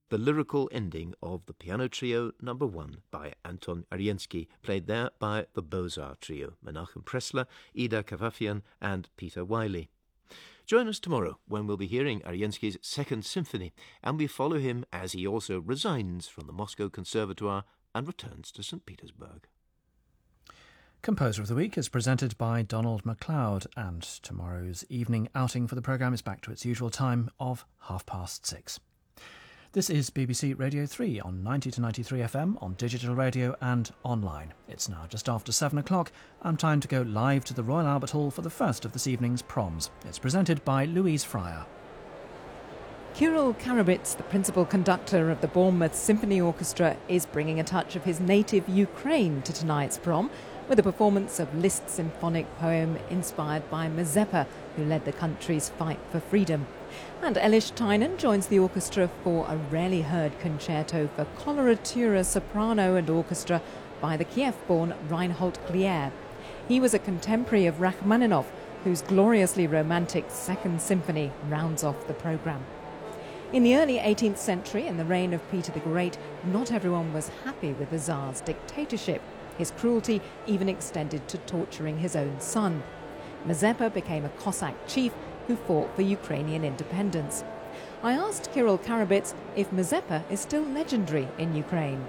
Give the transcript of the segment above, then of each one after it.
the lyrical ending of the Piano Trio No. 1 by Anton Ariensky, played there by the Beaux-Arts Trio, Menachem Pressler, Ida Kavafian and Peter Wiley. Join us tomorrow when we'll be hearing Ariensky's Second Symphony, and we follow him as he also resigns from the Moscow Conservatoire and returns to St. Petersburg. Composer of the Week is presented by Donald MacLeod, and tomorrow's evening outing for the programme is back to its usual time of 6:30. This is BBC Radio 3 on 90 to 93 FM, on digital radio and online. It's now just after 7 o'clock and time to go live to the Royal Albert Hall for the first of this evening's proms. It's presented by Louise Fryer. Kirill Karabits, the principal conductor of the Bournemouth Symphony Orchestra, is bringing a touch of his native Ukraine to tonight's prom, with a performance of Liszt's symphonic poem inspired by Mazeppa, who led the country's fight for freedom. And Elish Tynan joins the orchestra for a rarely heard concerto for coloratura, soprano and orchestra by the Kiev-born Reinhold Glier. He was a contemporary of Rachmaninoff, whose gloriously romantic Second Symphony rounds off the programme. In the early 18th century, in the reign of Peter the Great, not everyone was happy with the Tsar's dictatorship. His cruelty even extended to torturing his own son. Mazeppa became a Cossack chief who fought for Ukrainian independence. I asked Kirill Karabits if Mazeppa is still legendary in Ukraine.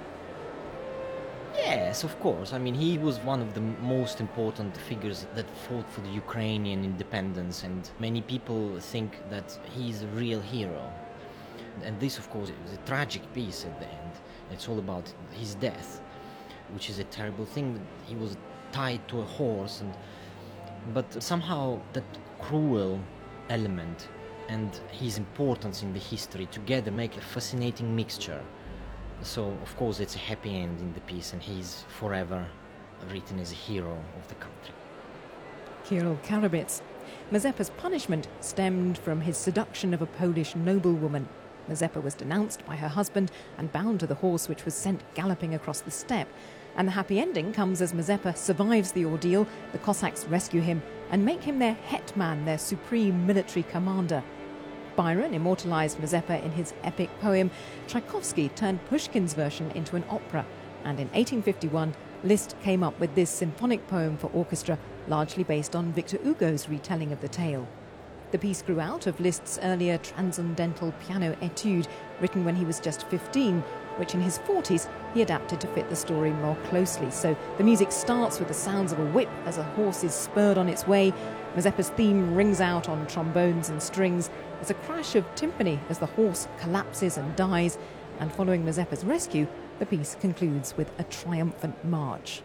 Yes, of course. I mean, he was one of the most important figures that fought for the Ukrainian independence, and many people think that he's a real hero. And this, of course, is a tragic piece at the end. It's all about his death, which is a terrible thing. He was tied to a horse, but somehow that cruel element and his importance in the history together make a fascinating mixture. So, of course, it's a happy end in the piece, and he's forever written as a hero of the country. Kirill Karabits. Mazeppa's punishment stemmed from his seduction of a Polish noblewoman. Mazeppa was denounced by her husband and bound to the horse which was sent galloping across the steppe. And the happy ending comes as Mazeppa survives the ordeal, the Cossacks rescue him and make him their hetman, their supreme military commander. Byron immortalised Mazeppa in his epic poem. Tchaikovsky turned Pushkin's version into an opera, and in 1851 Liszt came up with this symphonic poem for orchestra, largely based on Victor Hugo's retelling of the tale. The piece grew out of Liszt's earlier transcendental piano etude, written when he was just 15, which in his 40s he adapted to fit the story more closely. So the music starts with the sounds of a whip as a horse is spurred on its way. Mazeppa's theme rings out on trombones and strings. There's a crash of timpani as the horse collapses and dies. And following Mazeppa's rescue, the piece concludes with a triumphant march.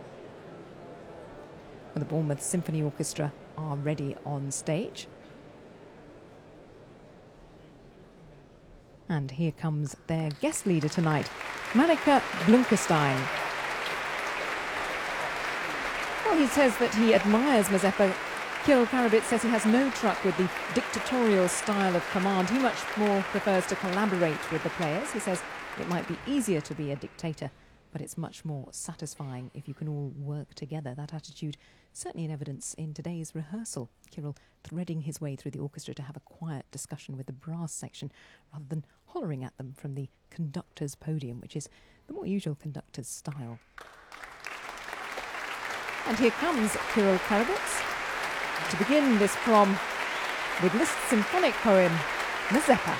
The Bournemouth Symphony Orchestra are ready on stage. And here comes their guest leader tonight, Marika Blunkerstein. Well, he says that he admires Mazeppa. Kirill Karabits says he has no truck with the dictatorial style of command. He much more prefers to collaborate with the players. He says it might be easier to be a dictator, but it's much more satisfying if you can all work together. That attitude certainly in evidence in today's rehearsal. Kirill threading his way through the orchestra to have a quiet discussion with the brass section rather than hollering at them from the conductor's podium, which is the more usual conductor's style. And here comes Kirill Karabits to begin this prom with Liszt's symphonic poem, Mazeppa.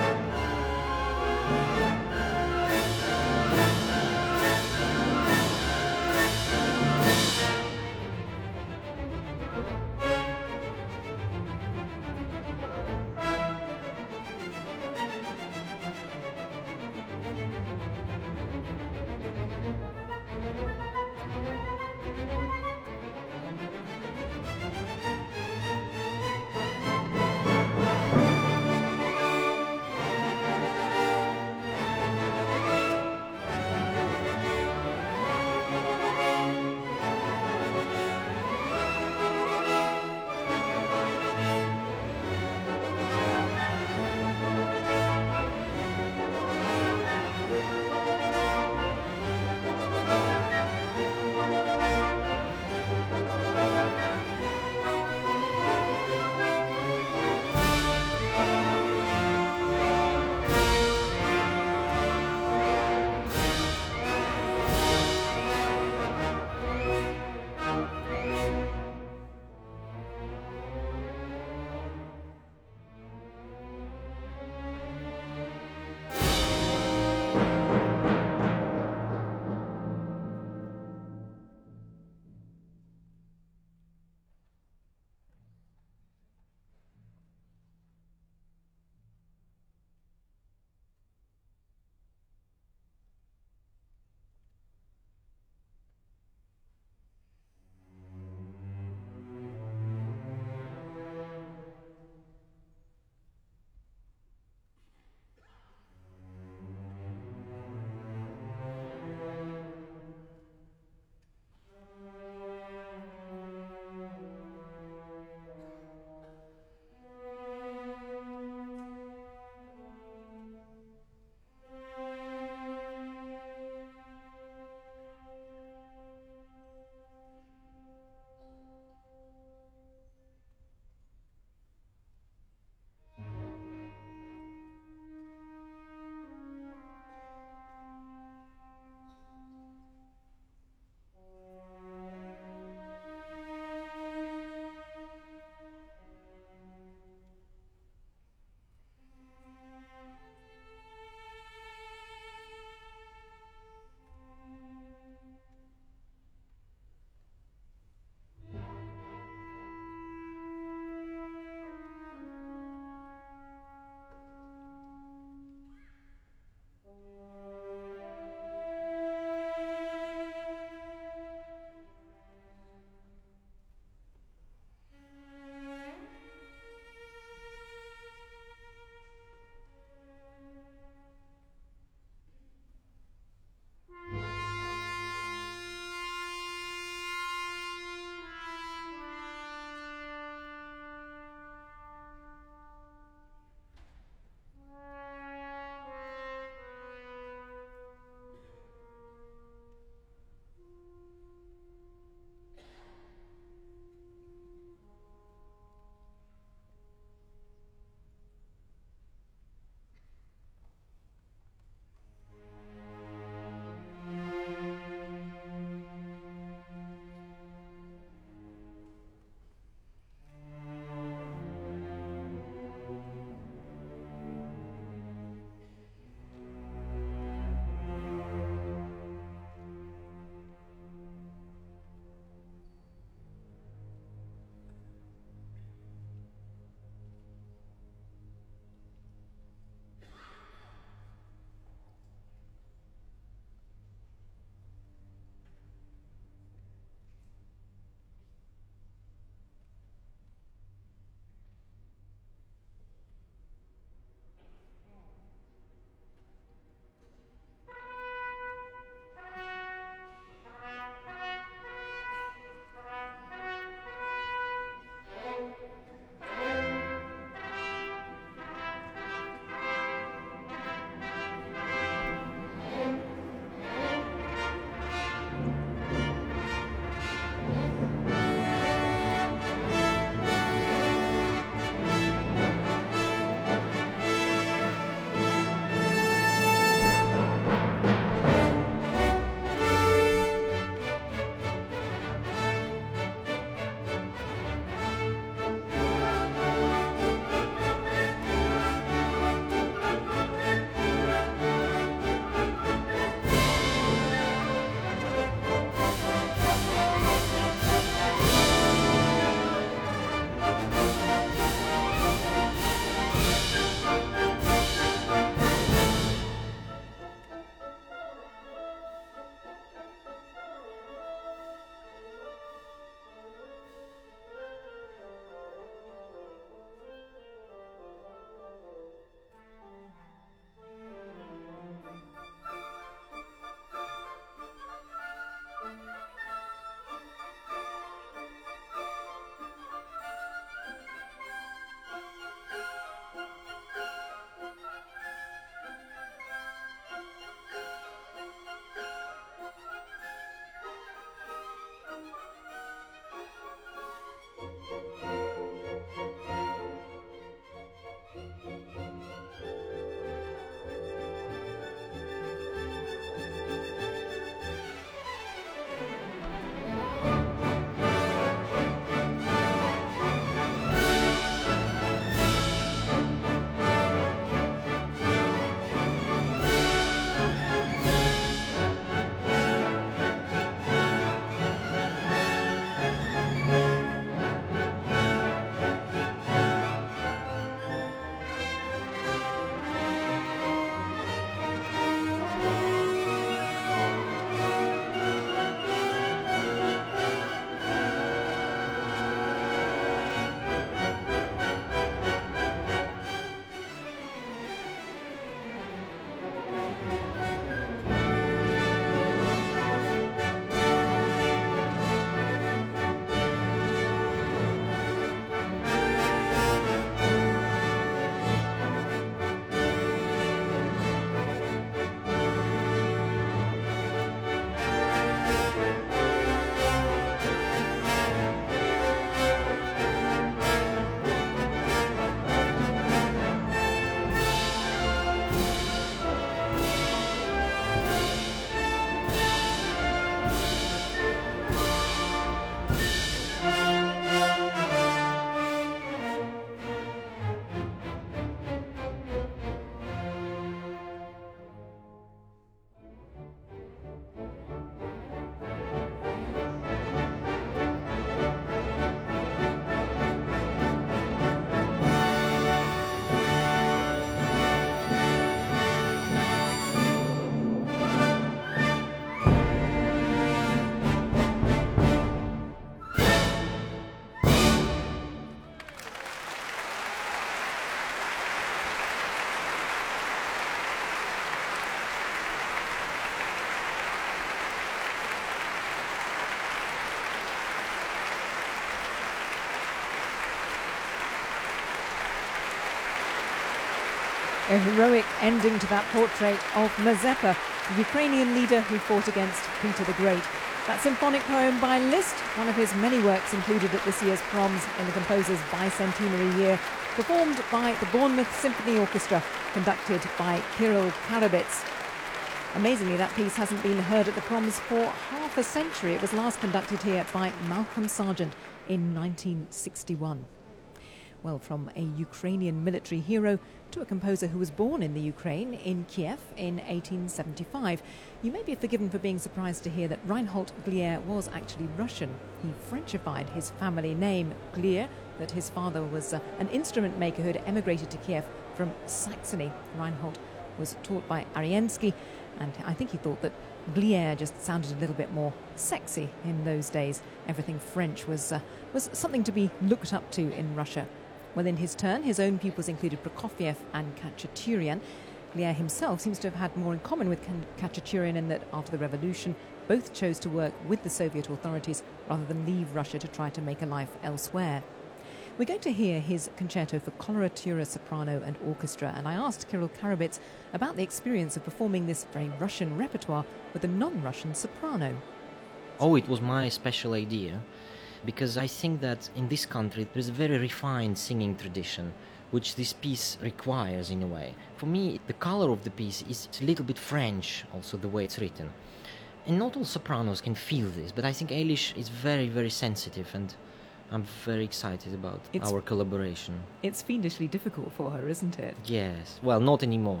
A heroic ending to that portrait of Mazeppa, the Ukrainian leader who fought against Peter the Great. That symphonic poem by Liszt, one of his many works included at this year's proms in the composer's bicentenary year, performed by the Bournemouth Symphony Orchestra, conducted by Kirill Karabits. Amazingly, that piece hasn't been heard at the proms for half a century. It was last conducted here by Malcolm Sargent in 1961. Well, from a Ukrainian military hero to a composer who was born in the Ukraine, in Kiev, in 1875. You may be forgiven for being surprised to hear that Reinhold Glier was actually Russian. He Frenchified his family name, Glier, that his father was an instrument maker who had emigrated to Kiev from Saxony. Reinhold was taught by Ariensky, and I think he thought that Glier just sounded a little bit more sexy in those days. Everything French was something to be looked up to in Russia. Well, in his turn, his own pupils included Prokofiev and Khachaturian. Glier himself seems to have had more in common with Khachaturian in that after the revolution, both chose to work with the Soviet authorities rather than leave Russia to try to make a life elsewhere. We're going to hear his concerto for coloratura, soprano and orchestra, and I asked Kirill Karabits about the experience of performing this very Russian repertoire with a non-Russian soprano. Oh, it was my special idea, because I think that in this country there's a very refined singing tradition, which this piece requires in a way. For me, the color of the piece is a little bit French, also the way it's written. And not all sopranos can feel this, but I think Eilish is very, very sensitive, and I'm very excited about our collaboration. It's fiendishly difficult for her, isn't it? Yes, well, not anymore.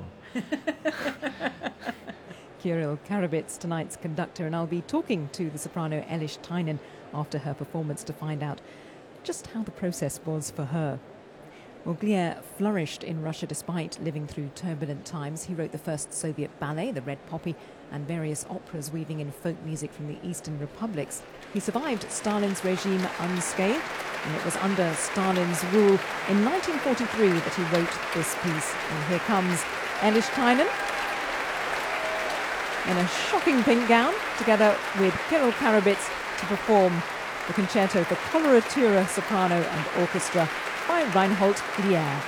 Kirill Karabits, tonight's conductor, and I'll be talking to the soprano Eilish Tynan after her performance to find out just how the process was for her. Well, Glier flourished in Russia despite living through turbulent times. He wrote the first Soviet ballet, The Red Poppy, and various operas weaving in folk music from the Eastern republics. He survived Stalin's regime unscathed, and it was under Stalin's rule in 1943 that he wrote this piece. And here comes Eilish Tynan in a shocking pink gown, together with Kirill Karabits, to perform the concerto for coloratura, soprano and orchestra by Reinhold Glier.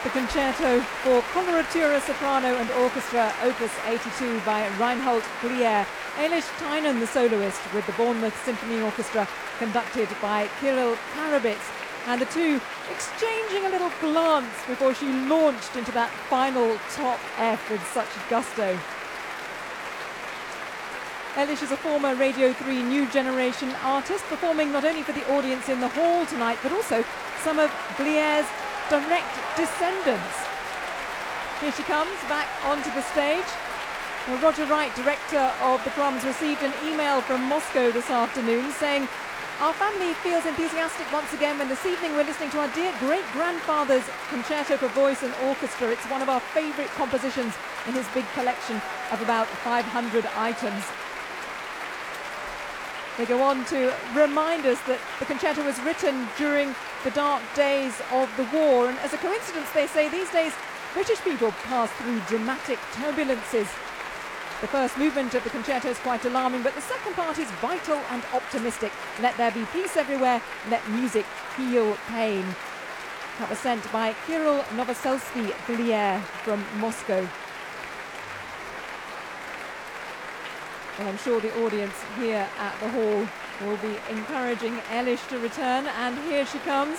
the concerto for coloratura, soprano and orchestra, opus 82 by Reinhold Glier. Eilish Tynan, the soloist, with the Bournemouth Symphony Orchestra, conducted by Kirill Karabits. And the two exchanging a little glance before she launched into that final top F with such gusto. Eilish is a former Radio 3 New Generation artist, performing not only for the audience in the hall tonight, but also some of Glier's direct descendants. Here she comes back onto the stage. Well, Roger Wright, director of the Proms, received an email from Moscow this afternoon saying, "Our family feels enthusiastic once again when this evening we're listening to our dear great-grandfather's concerto for voice and orchestra. It's one of our favourite compositions in his big collection of about 500 items." They go on to remind us that the concerto was written during the dark days of the war, and as a coincidence, they say these days British people pass through dramatic turbulences. The first movement of the concerto is quite alarming, but the second part is vital and optimistic. Let there be peace everywhere, let music heal pain. That was sent by Kirill Novoselsky Glier from Moscow. Well, I'm sure the audience here at the hall will be encouraging Eilish to return, and here she comes.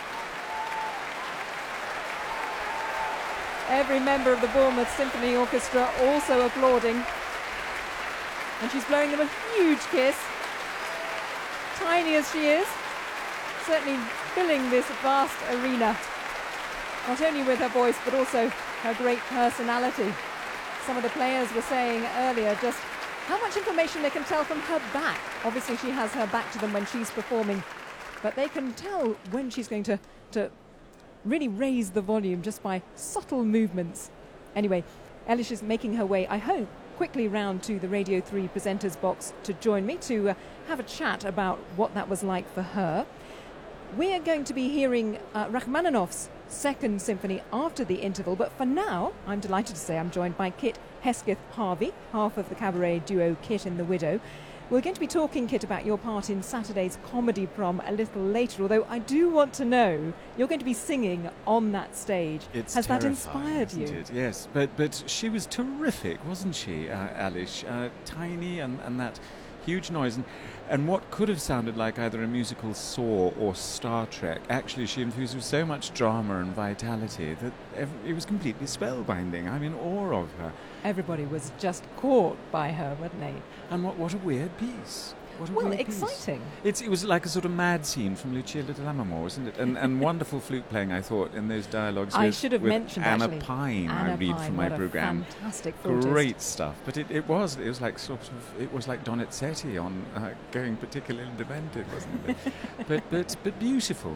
Every member of the Bournemouth Symphony Orchestra also applauding, and she's blowing them a huge kiss. Tiny as she is, certainly filling this vast arena, not only with her voice but also her great personality. Some of the players were saying earlier just how much information they can tell from her back. Obviously she has her back to them when she's performing, but they can tell when she's going to really raise the volume just by subtle movements. Anyway, Eilish is making her way, I hope, quickly round to the Radio 3 presenters box to join me to have a chat about what that was like for her. We are going to be hearing Rachmaninoff's Second Symphony after the interval, but for now, I'm delighted to say I'm joined by Kit Hesketh-Harvey, half of the cabaret duo Kit and the Widow. We're going to be talking, Kit, about your part in Saturday's comedy prom a little later, although I do want to know, you're going to be singing on that stage. Has that inspired you? It? Yes, but she was terrific, wasn't she, Eilish? Tiny and that huge noise. And what could have sounded like either a musical Saw or Star Trek, actually she infused with so much drama and vitality that it was completely spellbinding. I'm in awe of her. Everybody was just caught by her, weren't they? And what a weird piece. Well, exciting. It was like a sort of mad scene from Lucia Little Lammermoor, wasn't it? And wonderful flute playing, I thought, in those dialogues. I should have mentioned Anna actually. Pine. Anna I read Pine, from my programme. Fantastic flautist. Great stuff. But it was like it was like Donizetti on going particularly demented, wasn't it? but beautiful.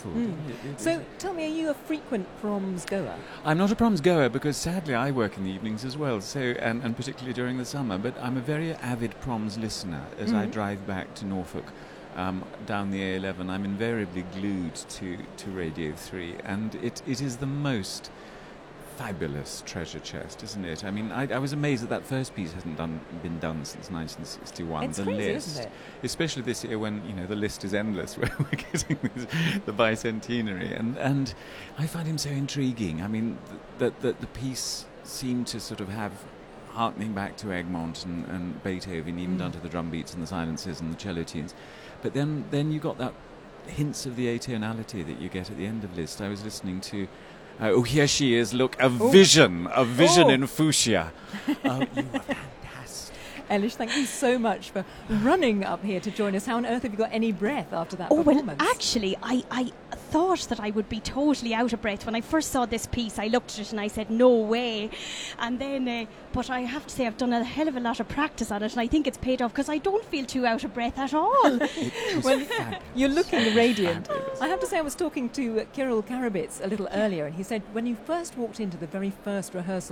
So tell me, are you a frequent proms goer? I'm not a proms goer because sadly I work in the evenings as well. So and particularly during the summer. But I'm a very avid proms listener as I drive back to Norfolk down the A11. I'm invariably glued to Radio 3, and it is the most fabulous treasure chest, isn't it? I mean, I was amazed that first piece hasn't been done since 1961. It's the crazy, list, isn't it? especially this year when the list is endless, where we're getting the bicentenary, and I find him so intriguing. I mean, that the piece seemed to sort of have harkening back to Egmont and Beethoven, even down to the drum beats and the silences and the cello tunes. But then you got that hints of the atonality that you get at the end of Liszt. I was listening to here she is, look, a vision in fuchsia. You were fantastic. Eilish, thank you so much for running up here to join us. How on earth have you got any breath after that performance? Well, actually, I thought that I would be totally out of breath. When I first saw this piece, I looked at it and I said, no way. And then, but I have to say, I've done a hell of a lot of practice on it, and I think it's paid off because I don't feel too out of breath at all. Well, you're looking radiant. I have to say, I was talking to Kirill Karabits a little earlier, and he said when you first walked into the very first rehearsal,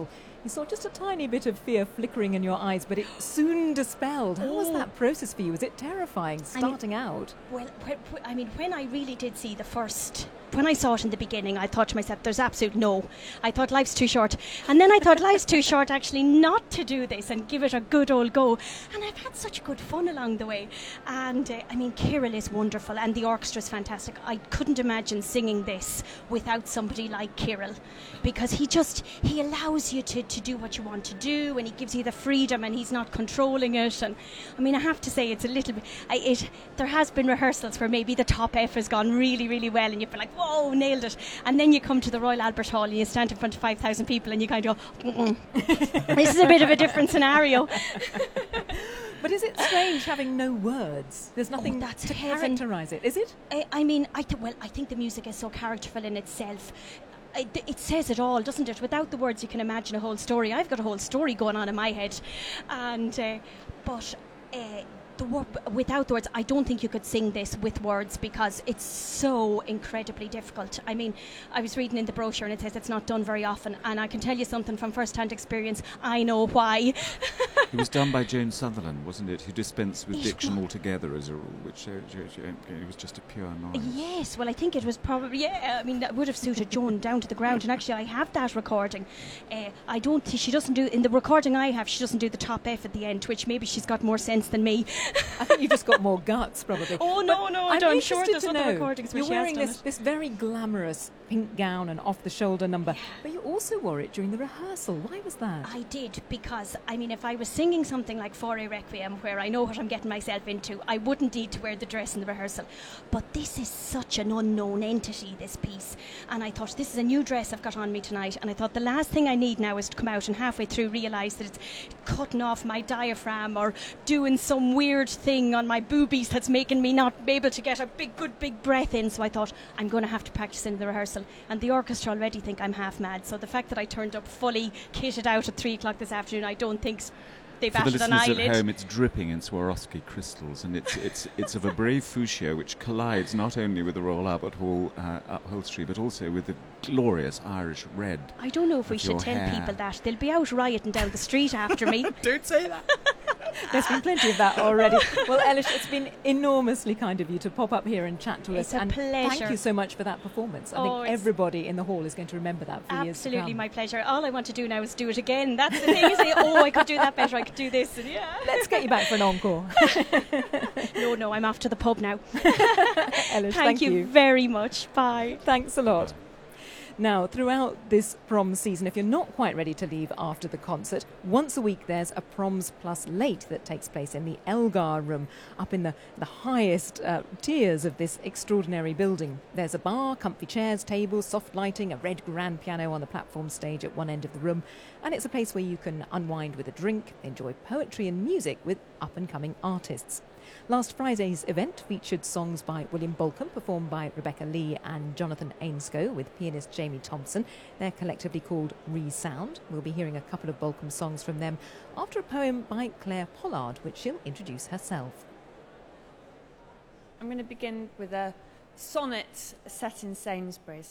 You saw just a tiny bit of fear flickering in your eyes, but it soon dispelled. How was that process for you? Was it terrifying starting out? Well, when I really did see when I saw it in the beginning, I thought to myself, there's absolute no. I thought life's too short. And then I thought life's too short actually not to do this and give it a good old go. And I've had such good fun along the way. And Kirill is wonderful and the orchestra's fantastic. I couldn't imagine singing this without somebody like Kirill, because he allows you to do what you want to do, and he gives you the freedom and he's not controlling it. And I have to say, it's a little bit, there has been rehearsals where maybe the top F has gone really, really well and you've been like, whoa, nailed it. And then you come to the Royal Albert Hall and you stand in front of 5,000 people and you kind of go, this is a bit of a different scenario. But is it strange having no words? There's nothing to characterise it, is it? I think the music is so characterful in itself. It says it all, doesn't it? Without the words, you can imagine a whole story. I've got a whole story going on in my head, without the words, I don't think you could sing this with words because it's so incredibly difficult. I was reading in the brochure and it says it's not done very often, and I can tell you something from first-hand experience. I know why. It was done by Joan Sutherland, wasn't it? Who dispensed with diction altogether as a rule, which it was just a pure noise. Yes, well, I think it was probably, that would have suited Joan down to the ground. And actually, I have that recording. She doesn't do, in the recording I have, she doesn't do the top F at the end, which maybe she's got more sense than me. I think you've just got more guts, probably. Oh, no, I'm sure there's other recordings where you're wearing this very glamorous pink gown and off-the-shoulder number, but you also wore it during the rehearsal. Why was that? I did, because, if I was singing something like Fauré Requiem, where I know what I'm getting myself into, I wouldn't need to wear the dress in the rehearsal. But this is such an unknown entity, this piece. And I thought, this is a new dress I've got on me tonight. And I thought, the last thing I need now is to come out and halfway through realise that it's cutting off my diaphragm or doing some weird thing on my boobies that's making me not be able to get a good big breath in. So I thought, I'm going to have to practice in the rehearsal. And the orchestra already think I'm half mad. So the fact that I turned up fully kitted out at 3 o'clock this afternoon, I don't think they batted an eyelid. For the listeners at home, it's dripping in Swarovski crystals, and it's of a brave fuchsia which collides not only with the Royal Albert Hall upholstery, but also with the glorious Irish red. I don't know if we should tell people that. They'll be out rioting down the street after me. Don't say that. There's been plenty of that already. Well, Eilish, it's been enormously kind of you to pop up here and chat to us. It's a pleasure. Thank you so much for that performance. I think everybody in the hall is going to remember that for years to come. Absolutely, my pleasure. All I want to do now is do it again. That's the thing. You say, I could do that better. I could do this. And let's get you back for an encore. No, I'm off to the pub now. Eilish, thank you very much. Bye. Thanks a lot. Now, throughout this proms season, if you're not quite ready to leave after the concert, once a week there's a Proms Plus Late that takes place in the Elgar Room, up in the highest tiers of this extraordinary building. There's a bar, comfy chairs, tables, soft lighting, a red grand piano on the platform stage at one end of the room, and it's a place where you can unwind with a drink, enjoy poetry and music with up-and-coming artists. Last Friday's event featured songs by William Bolcom, performed by Rebecca Lee and Jonathan Ainscoe with pianist Jamie Thompson. They're collectively called Resound. We'll be hearing a couple of Bolcom songs from them after a poem by Claire Pollard, which she'll introduce herself. I'm going to begin with a sonnet set in Sainsbury's.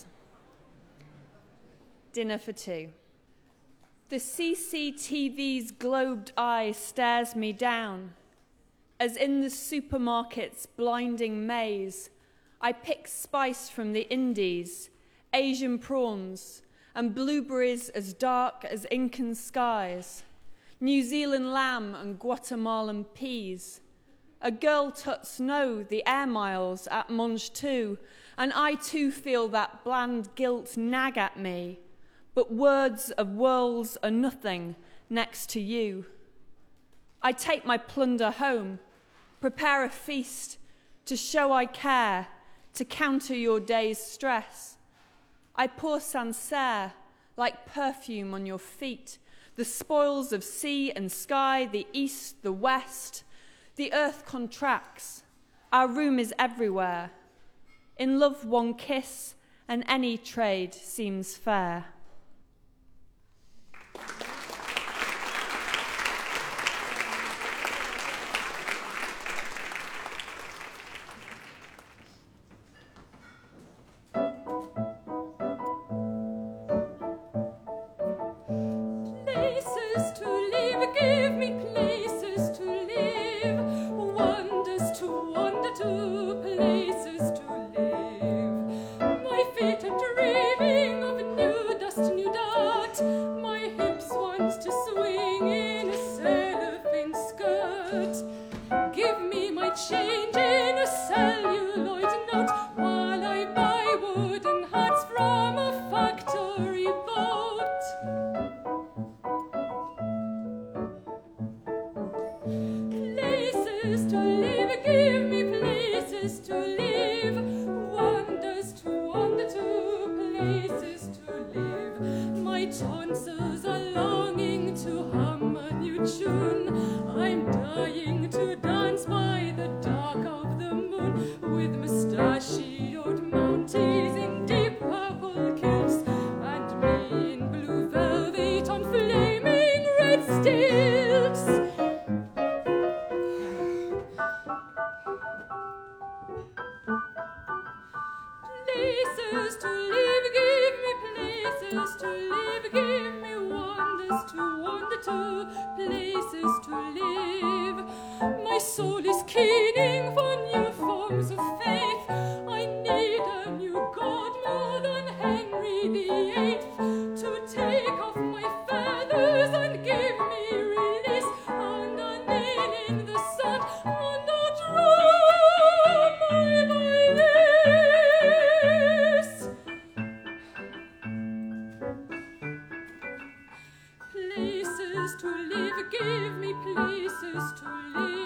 Dinner for two. The CCTV's globed eye stares me down, as in the supermarket's blinding maze, I pick spice from the Indies, Asian prawns, and blueberries as dark as Incan skies, New Zealand lamb and Guatemalan peas. A girl tuts know the air miles at Monge too, and I too feel that bland guilt nag at me, but words of worlds are nothing next to you. I take my plunder home, prepare a feast to show I care, to counter your day's stress. I pour Sancerre like perfume on your feet, the spoils of sea and sky, the east, the west. The earth contracts, our room is everywhere. In love one kiss and any trade seems fair. Late Places to live, give me places to live, wonders to wander to, places to live. My tonsils are longing to hum a new tune. I'm dying to dance by the dark of the moon with mustachioed mounties in deep purple kilts and me in blue velvet on flaming red stilts. Places to live, give me places to live, give me wonders to wander to, places to live. My soul is keening for new forms of faith. I need a new God more than Henry VIII to take off my feathers and give me release, and a nail in the sand and a drum my this. Places to live, give me places to live.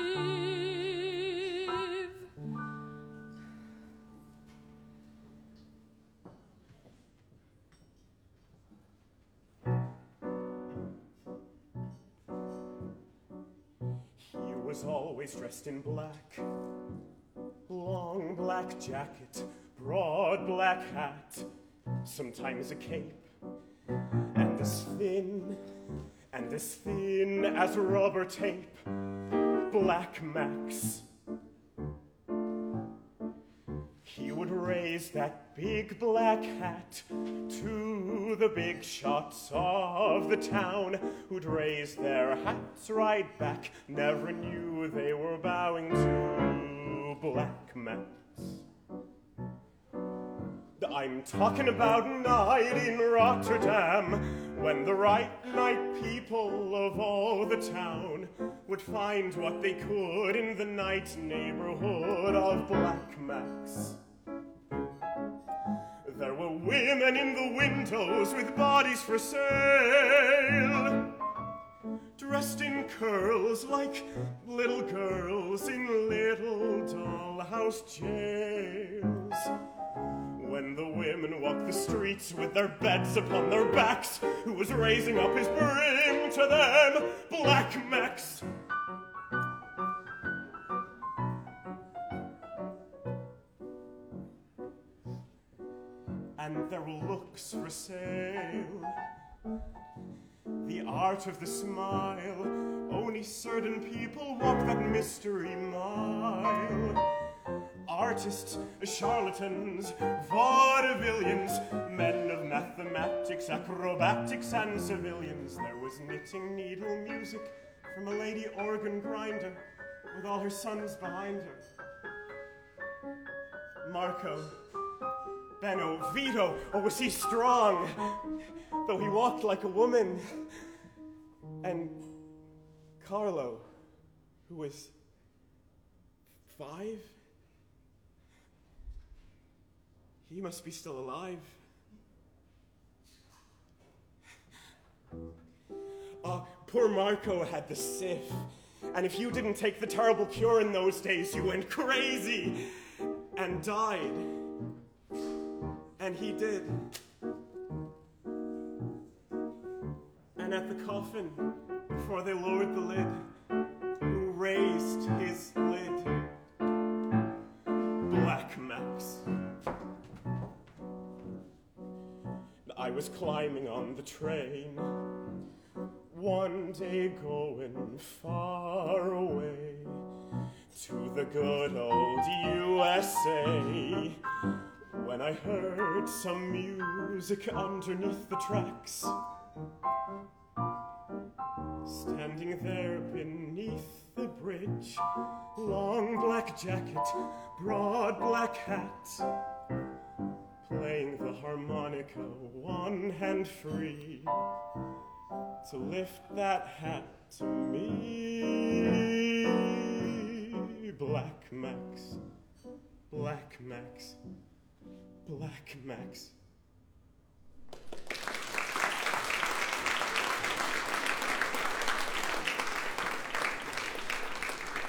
He was always dressed in black, long black jacket, broad black hat, sometimes a cape, and as thin as rubber tape, Black Max. He would raise that big black hat to the big shots of the town, who'd raise their hats right back, never knew they were bowing to Black Max. I'm talking about a night in Rotterdam, when the right night people of all the town would find what they could in the night neighborhood of Black Max. There were women in the windows with bodies for sale, dressed in curls like little girls in little dollhouse jails. When the women walked the streets with their beds upon their backs, who was raising up his brim to them? Black Max. And there were looks for sale, the art of the smile. Only certain people walk that mystery mile. Artists, charlatans, vaudevillians, men of mathematics, acrobatics, and civilians. There was knitting needle music from a lady organ grinder with all her sons behind her. Marco, Benno, Vito, oh, was he strong, though he walked like a woman. And Carlo, who was 5? He must be still alive. Poor Marco had the sif, and if you didn't take the terrible cure in those days, you went crazy and died. And he did. And at the coffin, before they lowered the lid, who raised his lid? Black Max. I was climbing on the train, one day going far away to the good old USA, when I heard some music underneath the tracks. Standing there beneath the bridge, long black jacket, broad black hat, playing the harmonica, one hand free, to lift that hat to me. Black Max, Black Max, Black Max.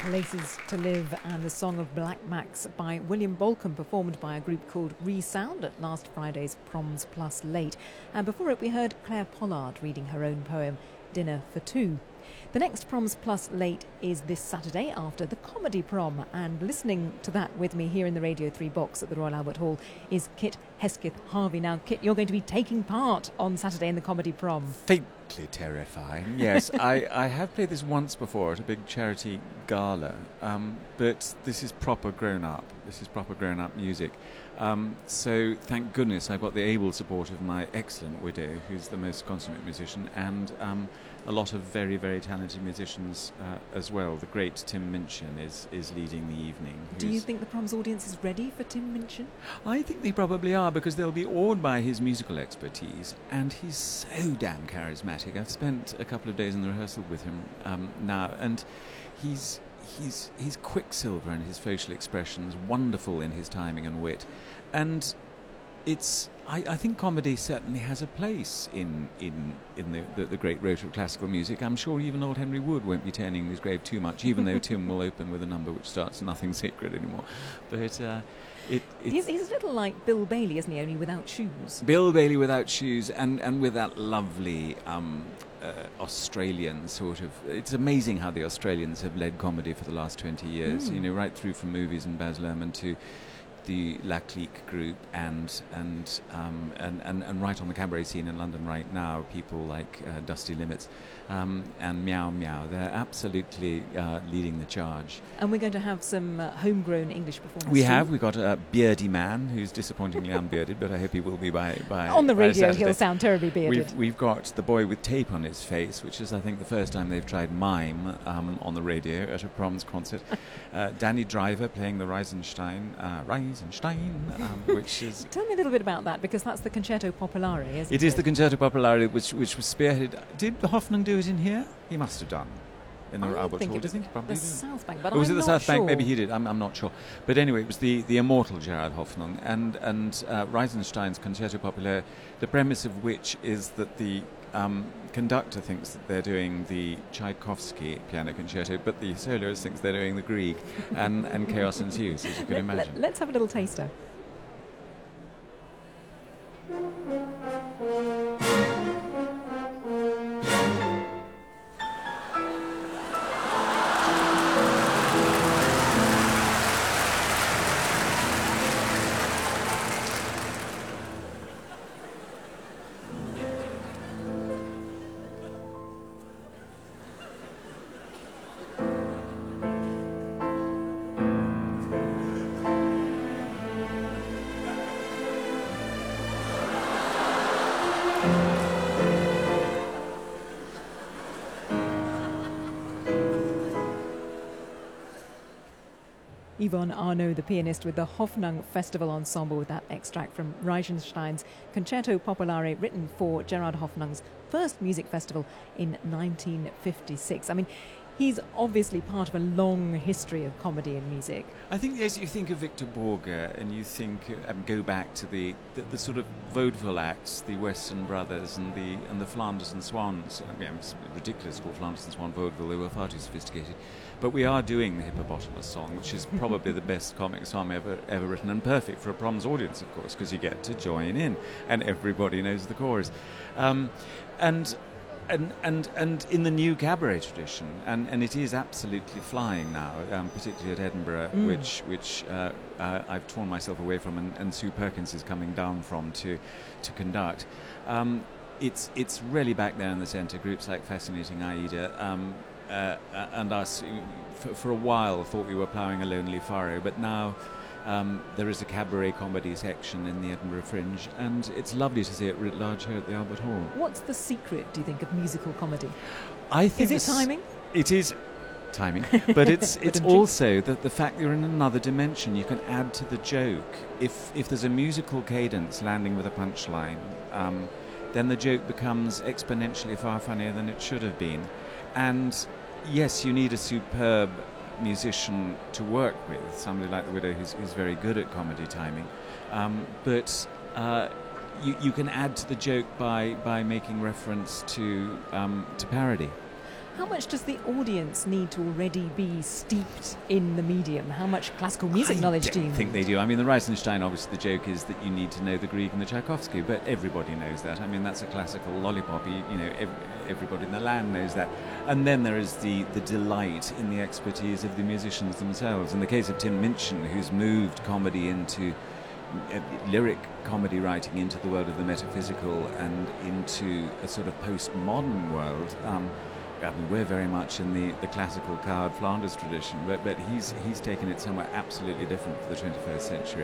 Places to Live and the Song of Black Max by William Bolcom, performed by a group called Resound at last Friday's Proms Plus Late. And before it we heard Claire Pollard reading her own poem, Dinner for Two. The next Proms Plus Late is this Saturday after the Comedy Prom, and listening to that with me here in the Radio 3 box at the Royal Albert Hall is Kit Hesketh Harvey. Now, Kit, you're going to be taking part on Saturday in the Comedy Prom. Faintly terrifying, yes. I have played this once before at a big charity gala, but this is proper grown-up. This is proper grown-up music. So thank goodness I've got the able support of my excellent widow, who's the most consummate musician, and a lot of very, very talented musicians as well. The great Tim Minchin is leading the evening. Do you think the Proms audience is ready for Tim Minchin? I think they probably are, because they'll be awed by his musical expertise, and he's so damn charismatic. I've spent a couple of days in the rehearsal with him now, and he's quicksilver in his facial expressions, wonderful in his timing and wit, and I think comedy certainly has a place in the great rotor of classical music. I'm sure even old Henry Wood won't be turning his grave too much, even though Tim will open with a number which starts Nothing Sacred anymore. But he's a little like Bill Bailey, isn't he, only without shoes? Bill Bailey without shoes, and with that lovely Australian sort of... It's amazing how the Australians have led comedy for the last 20 years, right through from movies and Baz Luhrmann to the La Clique group, and right on the cabaret scene in London right now, people like Dusty Limits and Meow Meow. They're absolutely leading the charge. And we're going to have some homegrown English performers. We've got a beardy man who's disappointingly unbearded, but I hope he will be by on the radio. Saturday. He'll sound terribly bearded. We've got the boy with tape on his face, which is, I think, the first time they've tried mime on the radio at a Proms concert. Danny Driver playing the Reisenstein, which is... Tell me a little bit about that, because that's the Concerto Popolare, isn't it? It is the Concerto Popolare, which was spearheaded... Did Hoffnung do it in here? He must have done. In the Albert Hall, do you think? Probably the South Bank, but was it the South sure. Bank? Maybe he did. I'm not sure. But anyway, it was the immortal Gerard Hoffnung and Reisenstein's Concerto Popolare, the premise of which is that the conductor thinks that they're doing the Tchaikovsky piano concerto, but the soloist thinks they're doing the Grieg, and chaos ensues, as you can imagine. Let's have a little taster. Yvonne Arnaud, the pianist, with the Hoffnung Festival Ensemble, with that extract from Reisenstein's Concerto Popolare, written for Gerard Hoffnung's first music festival in 1956. I mean, he's obviously part of a long history of comedy and music. I think as you think of Victor Borge and you think go back to the sort of vaudeville acts, the Weston Brothers and the Flanders and Swans. I mean, it's ridiculous to call Flanders and Swan vaudeville; they were far too sophisticated. But we are doing the Hippopotamus song, which is probably the best comic song ever written, and perfect for a Proms audience, of course, because you get to join in, and everybody knows the chorus. And in the new cabaret tradition, and it is absolutely flying now, particularly at Edinburgh, which I've torn myself away from, and Sue Perkins is coming down from to conduct. It's really back there in the centre. Groups like Fascinating Aida and us, for a while, thought we were ploughing a lonely furrow, but now there is a cabaret comedy section in the Edinburgh Fringe, and it's lovely to see it writ large here at the Albert Hall. What's the secret, do you think, of musical comedy? I think is it timing? It is timing, but it's also the fact that you're in another dimension. You can add to the joke. If there's a musical cadence landing with a punchline, then the joke becomes exponentially far funnier than it should have been. And yes, you need a superb musician to work with, somebody like the Widow who's very good at comedy timing, but you can add to the joke by making reference to parody. How much does the audience need to already be steeped in the medium? How much classical music knowledge do you need? I think they do. I mean, the Reisenstein, obviously, the joke is that you need to know the Grieg and the Tchaikovsky, but everybody knows that. I mean, that's a classical lollipop. Everybody in the land knows that. And then there is the delight in the expertise of the musicians themselves. In the case of Tim Minchin, who's moved comedy into lyric comedy writing into the world of the metaphysical and into a sort of postmodern world. I mean, we're very much in the classical Coward Flanders tradition, but he's taken it somewhere absolutely different for the 21st century,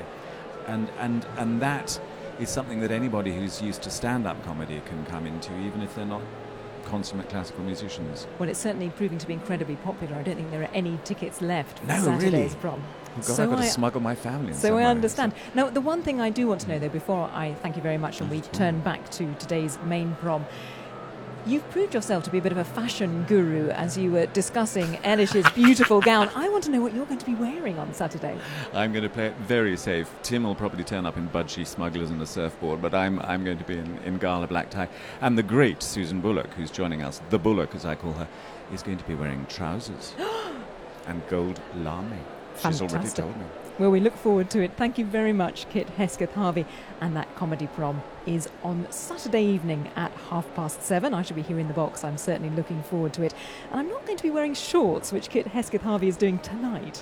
and that is something that anybody who's used to stand-up comedy can come into, even if they're not consummate classical musicians. Well, it's certainly proving to be incredibly popular. I don't think there are any tickets left for No, Saturday's really? prom. Oh God, I've got to smuggle my family in So somewhere. I understand. Now, the one thing I do want to know, though, before I thank you very much and we turn back to today's main prom, you've proved yourself to be a bit of a fashion guru as you were discussing Elish's beautiful gown. I want to know what you're going to be wearing on Saturday. I'm going to play it very safe. Tim will probably turn up in budgie smugglers and a surfboard, but I'm going to be in gala black tie. And the great Susan Bullock, who's joining us, the Bullock as I call her, is going to be wearing trousers and gold lame. She's already told me. Well, we look forward to it. Thank you very much, Kit Hesketh-Harvey. And that comedy prom is on Saturday evening at 7:30. I shall be here in the box. I'm certainly looking forward to it. And I'm not going to be wearing shorts, which Kit Hesketh-Harvey is doing tonight.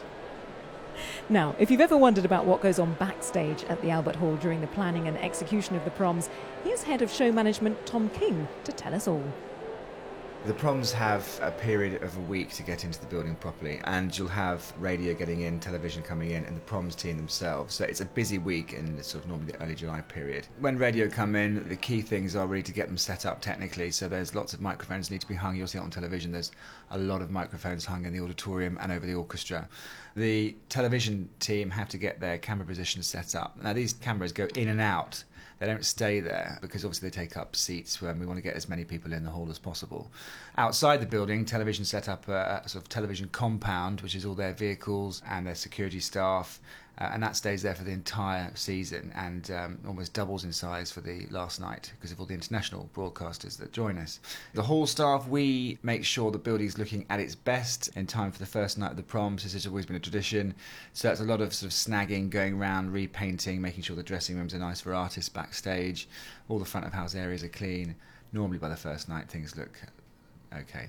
Now, if you've ever wondered about what goes on backstage at the Albert Hall during the planning and execution of the proms, here's Head of Show Management Tom King to tell us all. The proms have a period of a week to get into the building properly, and you'll have radio getting in, television coming in, and the proms team themselves. So it's a busy week in sort of normally the early July period. When radio come in, the key things are really to get them set up technically. So there's lots of microphones need to be hung. You'll see it on television. There's a lot of microphones hung in the auditorium and over the orchestra. The television team have to get their camera positions set up. Now these cameras go in and out. They don't stay there because obviously they take up seats when we want to get as many people in the hall as possible. Outside the building, television set up a sort of television compound, which is all their vehicles and their security staff, and that stays there for the entire season and almost doubles in size for the last night because of all the international broadcasters that join us. The hall staff, we make sure the building's looking at its best in time for the first night of the proms. This has always been a tradition. So it's a lot of sort of snagging, going around, repainting, making sure the dressing rooms are nice for artists backstage. All the front of house areas are clean. Normally by the first night things look okay.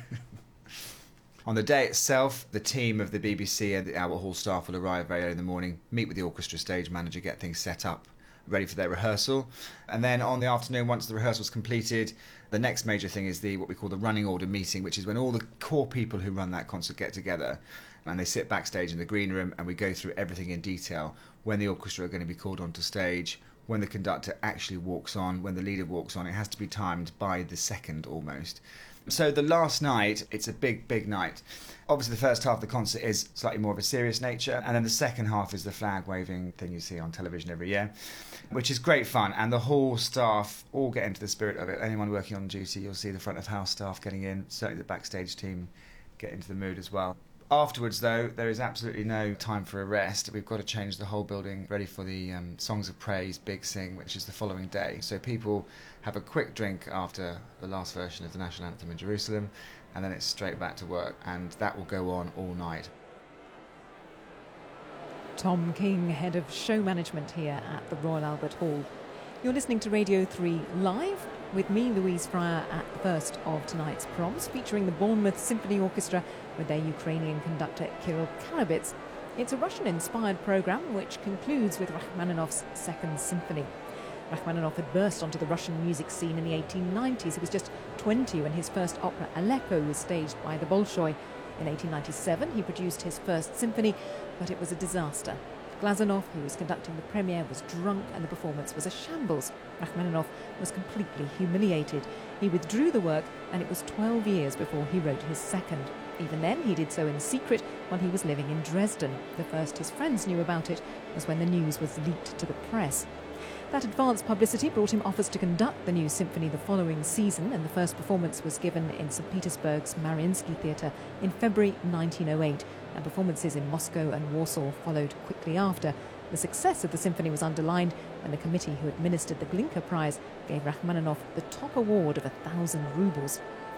On the day itself, the team of the BBC and the Albert Hall staff will arrive very early in the morning, meet with the orchestra stage manager, get things set up, ready for their rehearsal. And then on the afternoon, once the rehearsal's completed, the next major thing is what we call the running order meeting, which is when all the core people who run that concert get together and they sit backstage in the green room and we go through everything in detail, when the orchestra are going to be called onto stage, when the conductor actually walks on, when the leader walks on. It has to be timed by the second almost. So the last night, it's a big, big night. Obviously, the first half of the concert is slightly more of a serious nature, and then the second half is the flag-waving thing you see on television every year, which is great fun, and the whole staff all get into the spirit of it. Anyone working on duty, you'll see the front-of-house staff getting in, certainly the backstage team get into the mood as well. Afterwards, though, there is absolutely no time for a rest. We've got to change the whole building ready for the Songs of Praise Big Sing, which is the following day. So people have a quick drink after the last version of the National Anthem in Jerusalem, and then it's straight back to work, and that will go on all night. Tom King, Head of Show Management here at the Royal Albert Hall. You're listening to Radio 3 Live with me, Louise Fryer, at the first of tonight's proms, featuring the Bournemouth Symphony Orchestra with their Ukrainian conductor Kirill Karabits. It's a Russian-inspired programme which concludes with Rachmaninoff's Second Symphony. Rachmaninoff had burst onto the Russian music scene in the 1890s. He was just 20 when his first opera, Aleppo, was staged by the Bolshoi. In 1897, he produced his first symphony, but it was a disaster. Glazunov, who was conducting the premiere, was drunk and the performance was a shambles. Rachmaninoff was completely humiliated. He withdrew the work, and it was 12 years before he wrote his second. Even then, he did so in secret while he was living in Dresden. The first his friends knew about it was when the news was leaked to the press. That advance publicity brought him offers to conduct the new symphony the following season, and the first performance was given in St. Petersburg's Mariinsky Theatre in February 1908, and performances in Moscow and Warsaw followed quickly after. The success of the symphony was underlined when the committee who administered the Glinka Prize gave Rachmaninoff the top award of 1,000 rubles.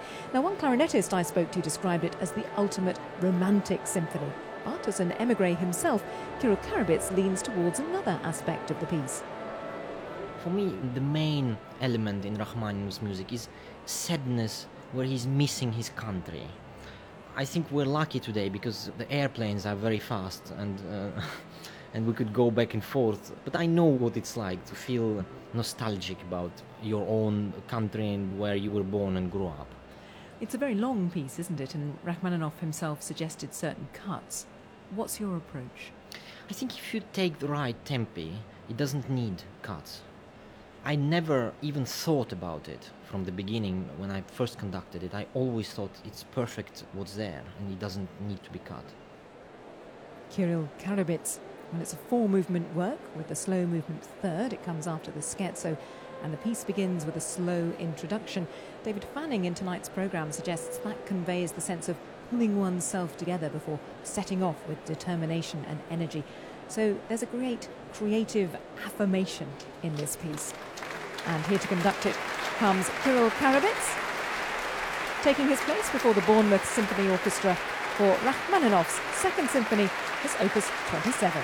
Now, one clarinetist I spoke to described it as the ultimate romantic symphony. But as an émigré himself, Kirill Karabits leans towards another aspect of the piece. For me, the main element in Rachmaninoff's music is sadness, where he's missing his country. I think we're lucky today because the airplanes are very fast and we could go back and forth. But I know what it's like to feel nostalgic about your own country and where you were born and grew up. It's a very long piece, isn't it? And Rachmaninoff himself suggested certain cuts. What's your approach? I think if you take the right tempi, it doesn't need cuts. I never even thought about it from the beginning when I first conducted it. I always thought it's perfect what's there and it doesn't need to be cut. Kirill Karabits. Well, it's a four-movement work with the slow movement third. It comes after the scherzo, and the piece begins with a slow introduction. David Fanning in tonight's programme suggests that conveys the sense of pulling oneself together before setting off with determination and energy. So there's a great creative affirmation in this piece. And here to conduct it comes Kirill Karabits, taking his place before the Bournemouth Symphony Orchestra for Rachmaninoff's Second Symphony, his Opus 27.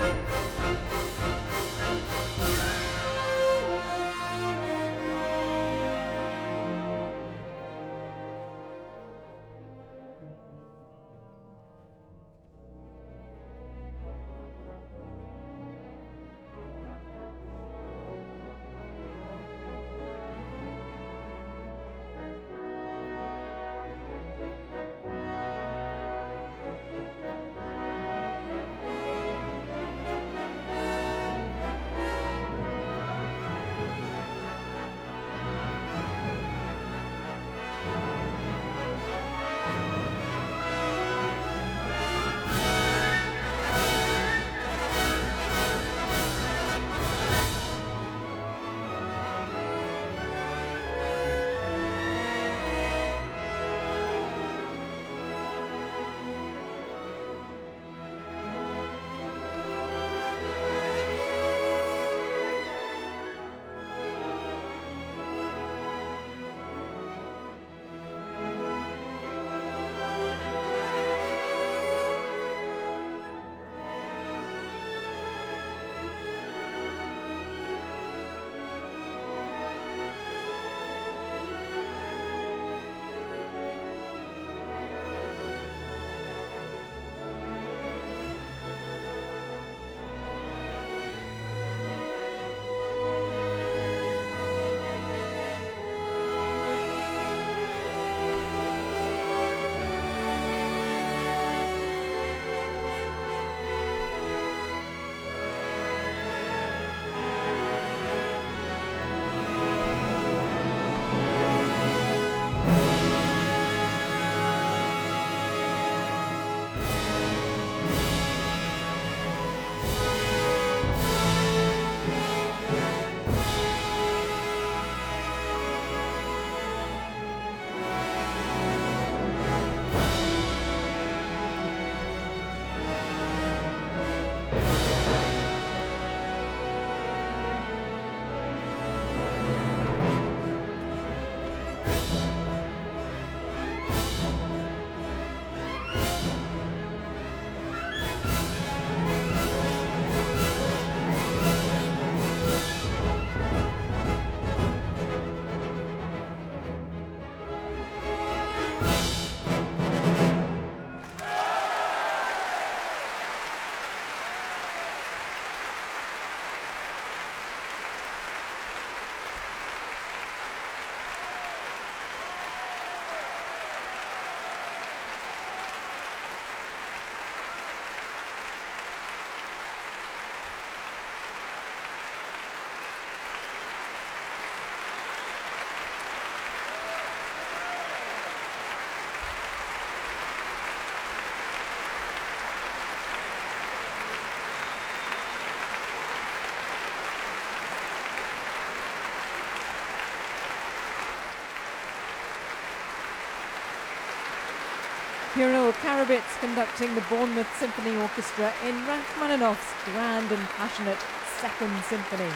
Kirill Karabits conducting the Bournemouth Symphony Orchestra in Rachmaninoff's grand and passionate Second Symphony.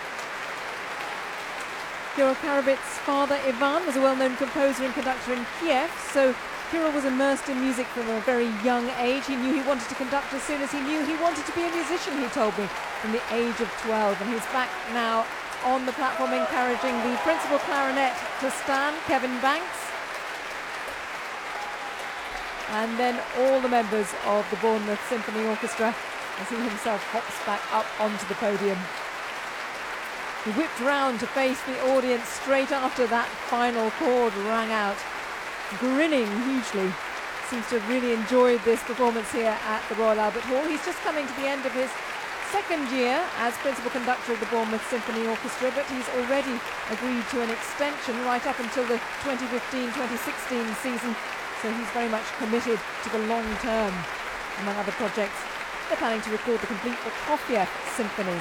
Kirill Karabits' father Ivan was a well-known composer and conductor in Kiev, so Kirill was immersed in music from a very young age. He knew he wanted to conduct as soon as he knew he wanted to be a musician, he told me, from the age of 12. And he's back now on the platform encouraging the principal clarinet to Stan, Kevin Banks, and then all the members of the Bournemouth Symphony Orchestra as he himself hops back up onto the podium. He whipped round to face the audience straight after that final chord rang out, grinning hugely. Seems to have really enjoyed this performance here at the Royal Albert Hall. He's just coming to the end of his second year as principal conductor of the Bournemouth Symphony Orchestra, but he's already agreed to an extension right up until the 2015-2016 season. So he's very much committed to the long term. Among other projects, they're planning to record the complete Prokofiev symphonies.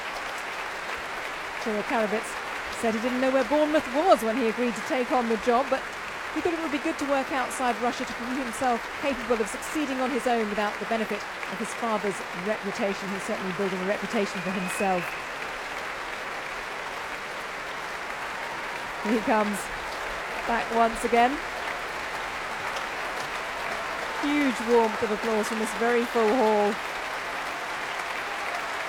Kirill Karabits said he didn't know where Bournemouth was when he agreed to take on the job, but he thought it would be good to work outside Russia to prove himself capable of succeeding on his own without the benefit of his father's reputation. He's certainly building a reputation for himself. Here he comes back once again. Huge warmth of applause from this very full hall.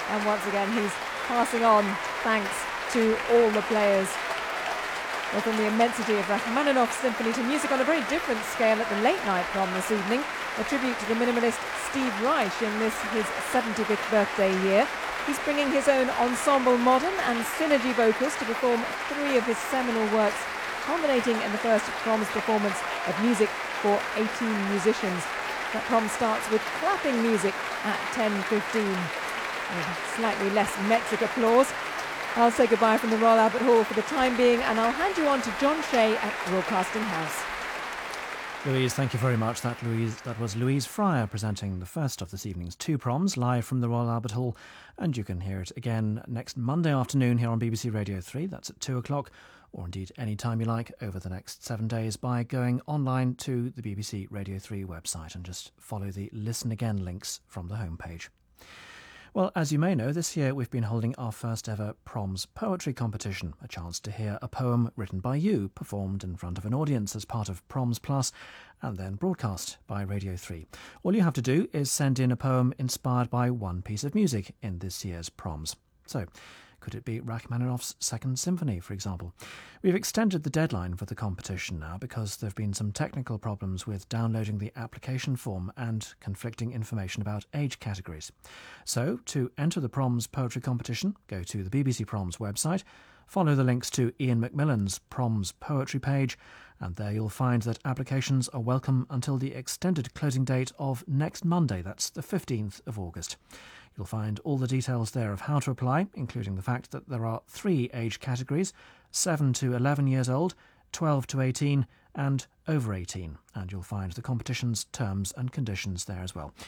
And once again, he's passing on thanks to all the players. Well, from the immensity of Rachmaninoff's symphony to music on a very different scale at the late night prom this evening, a tribute to the minimalist Steve Reich in this his 75th birthday year. He's bringing his own ensemble modern and synergy vocals to perform 3 of his seminal works, culminating in the first prom's performance of music for 18 musicians. That prom starts with clapping music at 10:15. Slightly less metric applause. I'll say goodbye from the Royal Albert Hall for the time being, and I'll hand you on to John Shea at Broadcasting House. Louise, thank you very much. That was Louise Fryer presenting the first of this evening's 2 proms live from the Royal Albert Hall, and you can hear it again next Monday afternoon here on BBC Radio 3. That's at 2 o'clock, or indeed any time you like over the next 7 days by going online to the BBC Radio 3 website and just follow the Listen Again links from the homepage. Well, as you may know, this year we've been holding our first ever Proms Poetry Competition, a chance to hear a poem written by you, performed in front of an audience as part of Proms Plus, and then broadcast by Radio 3. All you have to do is send in a poem inspired by one piece of music in this year's Proms. So, could it be Rachmaninoff's Second Symphony, for example? We've extended the deadline for the competition now because there have been some technical problems with downloading the application form and conflicting information about age categories. So, to enter the Proms Poetry Competition, go to the BBC Proms website, follow the links to Ian McMillan's Proms Poetry page, and there you'll find that applications are welcome until the extended closing date of next Monday, that's the 15th of August. You'll find all the details there of how to apply, including the fact that there are 3 age categories, 7 to 11 years old, 12 to 18 and over 18. And you'll find the competition's terms and conditions there as well.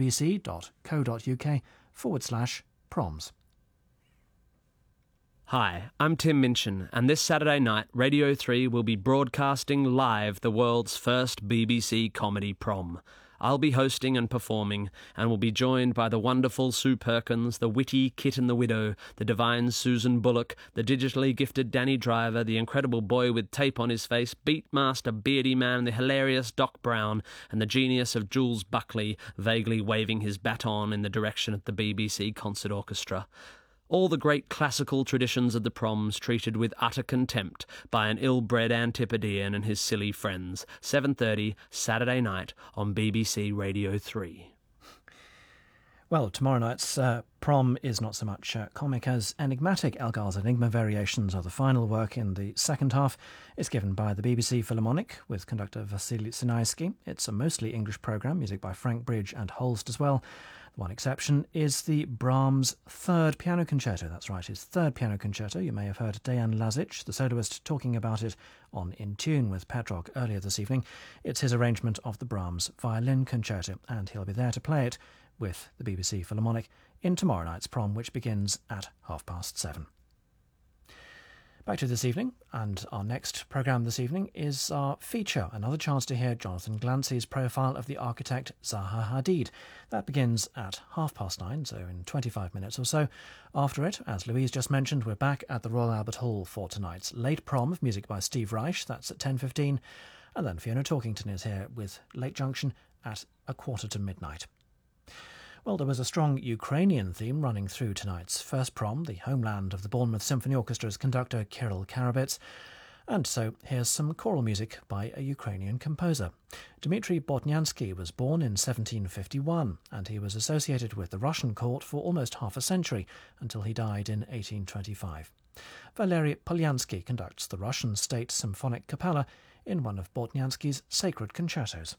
bbc.co.uk/proms. Hi, I'm Tim Minchin, and this Saturday night, Radio 3 will be broadcasting live the world's first BBC comedy prom. I'll be hosting and performing, and will be joined by the wonderful Sue Perkins, the witty Kit and the Widow, the divine Susan Bullock, the digitally gifted Danny Driver, the incredible boy with tape on his face, Beatmaster Beardy Man, the hilarious Doc Brown, and the genius of Jules Buckley, vaguely waving his baton in the direction of the BBC Concert Orchestra. All the great classical traditions of the proms treated with utter contempt by an ill-bred Antipodean and his silly friends. 7:30 Saturday night on BBC Radio 3. Well, tomorrow night's prom is not so much comic as enigmatic. Elgar's Enigma variations are the final work in the second half. It's given by the BBC Philharmonic with conductor Vasily Sinaisky. It's a mostly English programme, music by Frank Bridge and Holst as well. One exception is the Brahms Third Piano Concerto. That's right, his third piano concerto. You may have heard Dejan Lazic, the soloist, talking about it on In Tune with Petrok earlier this evening. It's his arrangement of the Brahms Violin Concerto, and he'll be there to play it with the BBC Philharmonic in tomorrow night's prom, which begins at 7:30. Back to this evening, and our next programme this evening is our feature, another chance to hear Jonathan Glancy's profile of the architect Zaha Hadid. That begins at 9:30, so in 25 minutes or so. After it, as Louise just mentioned, we're back at the Royal Albert Hall for tonight's late prom of music by Steve Reich. That's at 10:15, and then Fiona Talkington is here with Late Junction at 11:45. Well, there was a strong Ukrainian theme running through tonight's first prom, the homeland of the Bournemouth Symphony Orchestra's conductor Kirill Karabets. And so here's some choral music by a Ukrainian composer. Dmitry Botnyansky was born in 1751, and he was associated with the Russian court for almost half a century, until he died in 1825. Valery Polyansky conducts the Russian State Symphonic Capella in one of Botnyansky's sacred concertos.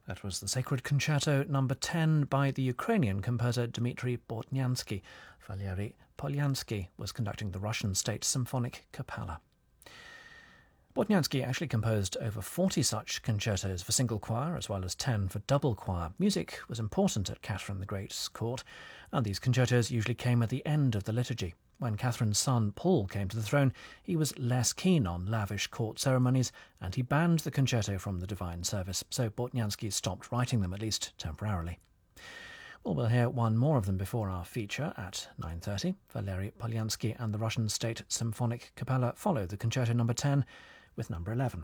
That was the Sacred Concerto No. 10 by the Ukrainian composer Dmitry Bortnyansky. Valery Polyansky was conducting the Russian State Symphonic Capella. Bortnyansky actually composed over 40 such concertos for single choir as well as 10 for double choir. Music was important at Catherine the Great's court, and these concertos usually came at the end of the liturgy. When Catherine's son Paul came to the throne, he was less keen on lavish court ceremonies, and he banned the concerto from the divine service, so Bortnyansky stopped writing them, at least temporarily. Well, we'll hear one more of them before our feature at 9:30. Valery Polyansky and the Russian State Symphonic Capella follow the Concerto No. 10 with No. 11.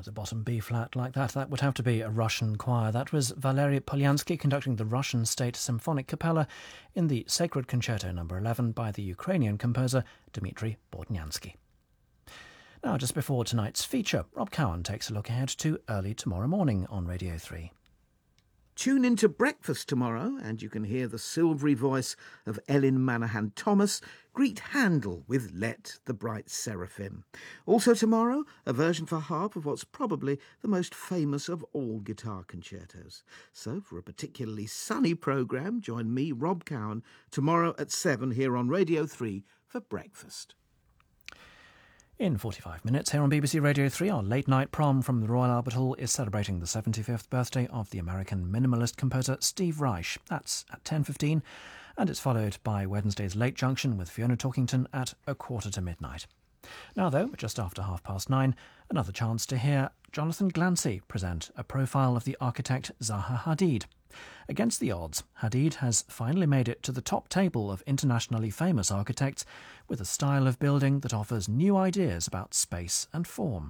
with a bottom B flat like that. That would have to be a Russian choir. That was Valery Polyansky conducting the Russian State Symphonic Capella in the Sacred Concerto No. 11 by the Ukrainian composer Dmitry Bortnyansky. Now, just before tonight's feature, Rob Cowan takes a look ahead to early tomorrow morning on Radio 3. Tune into Breakfast tomorrow and you can hear the silvery voice of Ellen Manahan-Thomas greet Handel with Let the Bright Seraphim. Also tomorrow, a version for harp of what's probably the most famous of all guitar concertos. So for a particularly sunny programme, join me, Rob Cowan, tomorrow at 7 here on Radio 3 for Breakfast. In 45 minutes here on BBC Radio 3, our late-night prom from the Royal Albert Hall is celebrating the 75th birthday of the American minimalist composer Steve Reich. That's at 10:15, and it's followed by Wednesday's Late Junction with Fiona Talkington at 8:45. Now, though, just after 9:30, another chance to hear Jonathan Glancy present a profile of the architect Zaha Hadid. Against the odds, Hadid has finally made it to the top table of internationally famous architects with a style of building that offers new ideas about space and form.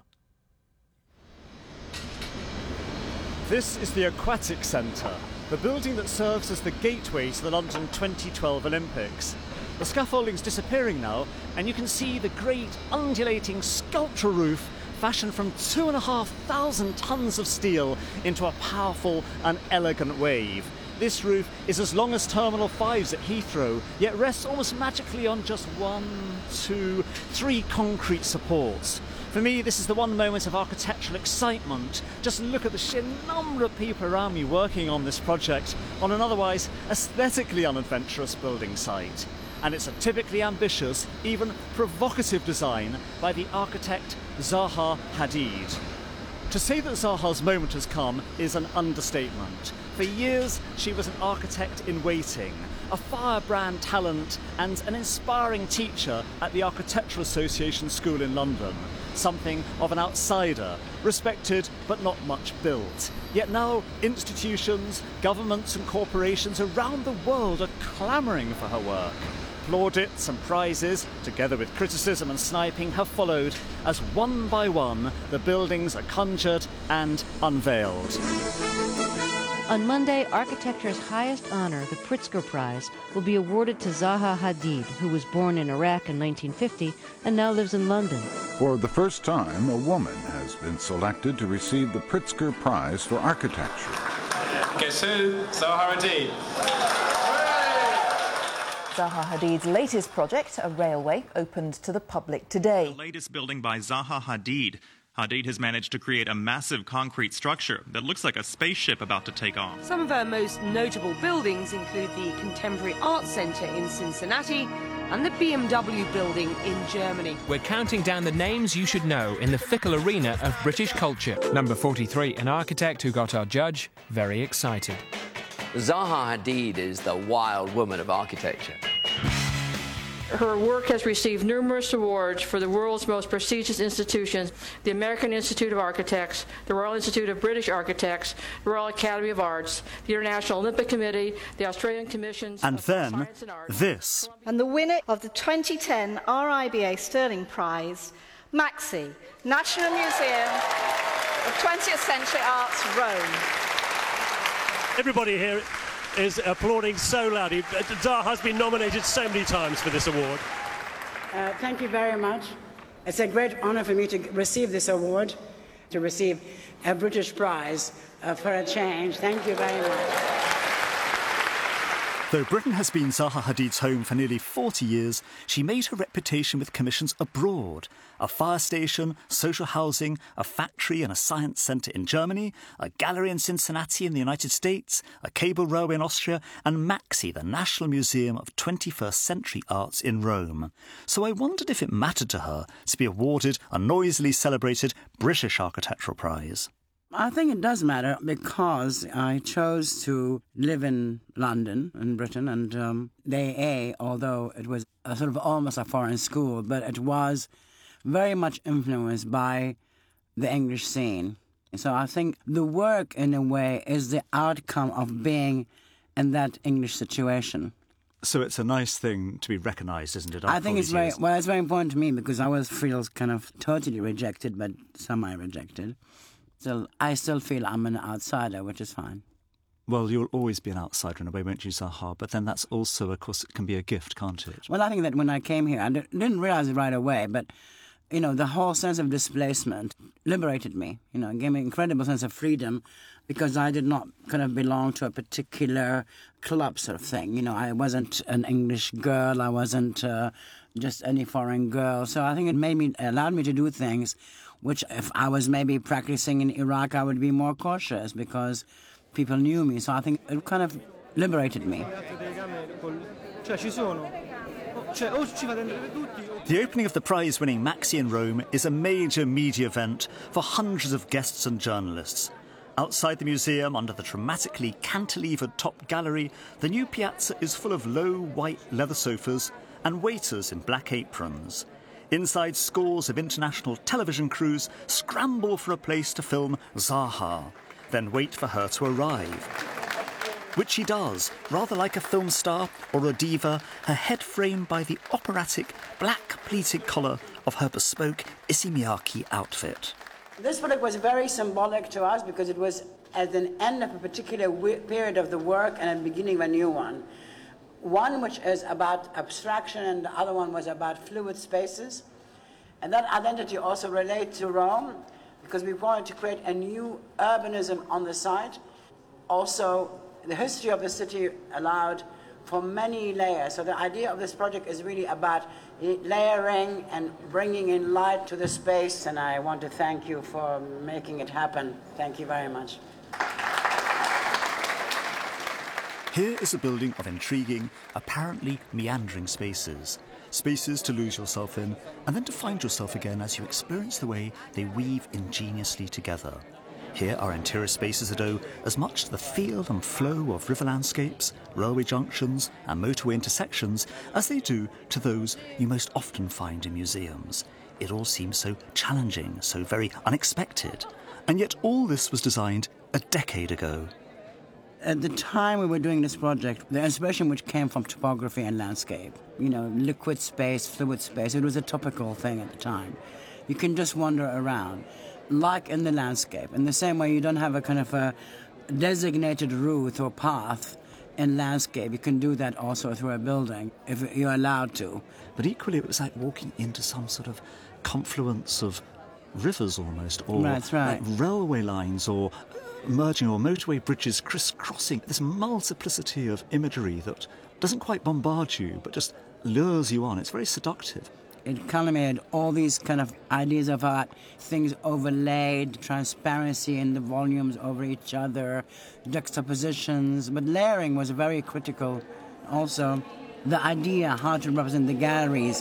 This is the Aquatic Centre, the building that serves as the gateway to the London 2012 Olympics. The scaffolding's disappearing now, and you can see the great undulating sculptural roof fashioned from 2,500 tons of steel into a powerful and elegant wave. This roof is as long as Terminal 5's at Heathrow, yet rests almost magically on just 1, 2, 3 concrete supports. For me, this is the one moment of architectural excitement. Just look at the sheer number of people around me working on this project on an otherwise aesthetically unadventurous building site. And it's a typically ambitious, even provocative design by the architect Zaha Hadid. To say that Zaha's moment has come is an understatement. For years, she was an architect in waiting, a firebrand talent and an inspiring teacher at the Architectural Association School in London. Something of an outsider, respected but not much built. Yet now institutions, governments and corporations around the world are clamouring for her work. Plaudits and prizes, together with criticism and sniping, have followed as one by one the buildings are conjured and unveiled. On Monday, architecture's highest honour, the Pritzker Prize, will be awarded to Zaha Hadid, who was born in Iraq in 1950 and now lives in London. For the first time, a woman has been selected to receive the Pritzker Prize for Architecture. Guess who? Zaha Hadid. Zaha Hadid's latest project, a railway, opened to the public today. The latest building by Zaha Hadid. Hadid has managed to create a massive concrete structure that looks like a spaceship about to take off. Some of her most notable buildings include the Contemporary Arts Centre in Cincinnati and the BMW building in Germany. We're counting down the names you should know in the fickle arena of British culture. Number 43, an architect who got our judge very excited. Zaha Hadid is the wild woman of architecture. Her work has received numerous awards for the world's most prestigious institutions, the American Institute of Architects, the Royal Institute of British Architects, the Royal Academy of Arts, the International Olympic Committee, the Australian Commissions and of then Science and Arts. This. And the winner of the 2010 RIBA Sterling Prize, Maxi, National Museum of 20th Century Arts, Rome. Everybody here is applauding so loudly. Zaha has been nominated so many times for this award. Thank you very much. It's a great honour for me to receive this award, to receive a British prize for a change. Thank you very much. Though Britain has been Zaha Hadid's home for nearly 40 years, she made her reputation with commissions abroad. A fire station, social housing, a factory and a science centre in Germany, a gallery in Cincinnati in the United States, a cable railway in Austria, and Maxi, the National Museum of 21st Century Arts in Rome. So I wondered if it mattered to her to be awarded a noisily celebrated British Architectural Prize. I think it does matter because I chose to live in London, in Britain, and the AA, although it was a sort of almost a foreign school, but it was very much influenced by the English scene. So I think the work, in a way, is the outcome of being in that English situation. So it's a nice thing to be recognised, isn't it? I think it's very important to me because I always feel kind of totally rejected, but semi-rejected. So I still feel I'm an outsider, which is fine. Well, you'll always be an outsider in a way, won't you, Zaha? But then that's also, of course, it can be a gift, can't it? Well, I think that when I came here, I didn't realise it right away, but, you know, the whole sense of displacement liberated me, you know, gave me an incredible sense of freedom because I did not kind of belong to a particular club sort of thing. You know, I wasn't an English girl, I wasn't just any foreign girl. So I think it allowed me to do things which if I was maybe practicing in Iraq, I would be more cautious because people knew me. So I think it kind of liberated me. The opening of the prize-winning Maxi in Rome is a major media event for hundreds of guests and journalists. Outside the museum, under the dramatically cantilevered top gallery, the new piazza is full of low white leather sofas and waiters in black aprons. Inside, scores of international television crews scramble for a place to film Zaha, then wait for her to arrive. Which she does, rather like a film star or a diva, her head framed by the operatic black pleated collar of her bespoke Issey Miyake outfit. This project was very symbolic to us because it was at the end of a particular period of the work and at the beginning of a new one. One which is about abstraction and the other one was about fluid spaces. And that identity also relates to Rome because we wanted to create a new urbanism on the site. Also, the history of the city allowed for many layers. So the idea of this project is really about layering and bringing in light to the space, and I want to thank you for making it happen. Thank you very much. Here is a building of intriguing, apparently meandering spaces. Spaces to lose yourself in, and then to find yourself again as you experience the way they weave ingeniously together. Here are interior spaces that owe as much to the feel and flow of river landscapes, railway junctions and motorway intersections as they do to those you most often find in museums. It all seems so challenging, so very unexpected. And yet all this was designed a decade ago. At the time we were doing this project, the inspiration which came from topography and landscape, you know, liquid space, fluid space, it was a topical thing at the time. You can just wander around. Like in the landscape, in the same way you don't have a kind of a designated route or path in landscape, you can do that also through a building if you're allowed to. But equally it was like walking into some sort of confluence of rivers almost, or That's right. like railway lines or merging or motorway bridges crisscrossing. This multiplicity of imagery that doesn't quite bombard you but just lures you on. It's very seductive. It culminated all these kind of ideas of art, things overlaid, transparency in the volumes over each other, juxtapositions, but layering was very critical. Also, the idea how to represent the galleries.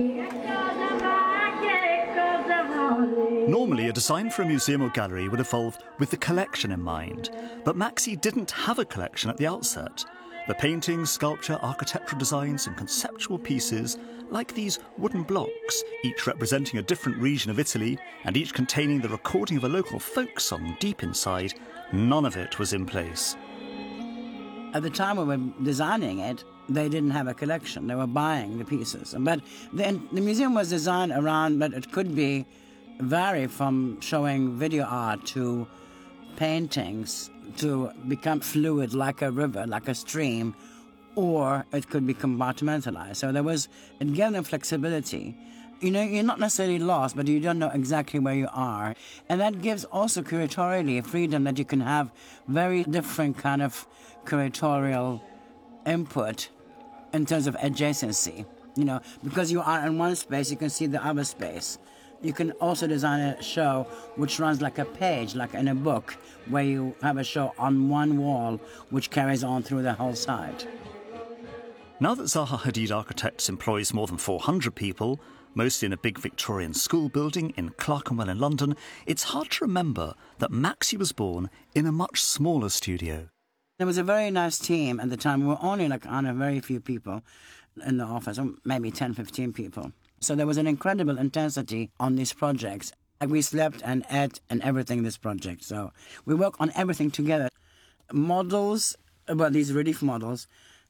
Normally, a design for a museum or gallery would evolve with the collection in mind, but Maxi didn't have a collection at the outset. The paintings, sculpture, architectural designs and conceptual pieces, like these wooden blocks, each representing a different region of Italy and each containing the recording of a local folk song deep inside, none of it was in place. At the time we were designing it, they didn't have a collection. They were buying the pieces. But the museum was designed around, but it could vary from showing video art to paintings to become fluid like a river, like a stream, or it could be compartmentalized. So it gave them flexibility. You know, you're not necessarily lost, but you don't know exactly where you are. And that gives also curatorially a freedom that you can have very different kind of curatorial input in terms of adjacency. You know, because you are in one space, you can see the other space. You can also design a show which runs like a page, like in a book, where you have a show on one wall which carries on through the whole site. Now that Zaha Hadid Architects employs more than 400 people, mostly in a big Victorian school building in Clerkenwell in London, it's hard to remember that Maxi was born in a much smaller studio. There was a very nice team at the time. We were only very few people in the office, maybe 10, 15 people. So there was an incredible intensity on these projects. We slept and ate and everything in this project. So we work on everything together. Models, these relief models,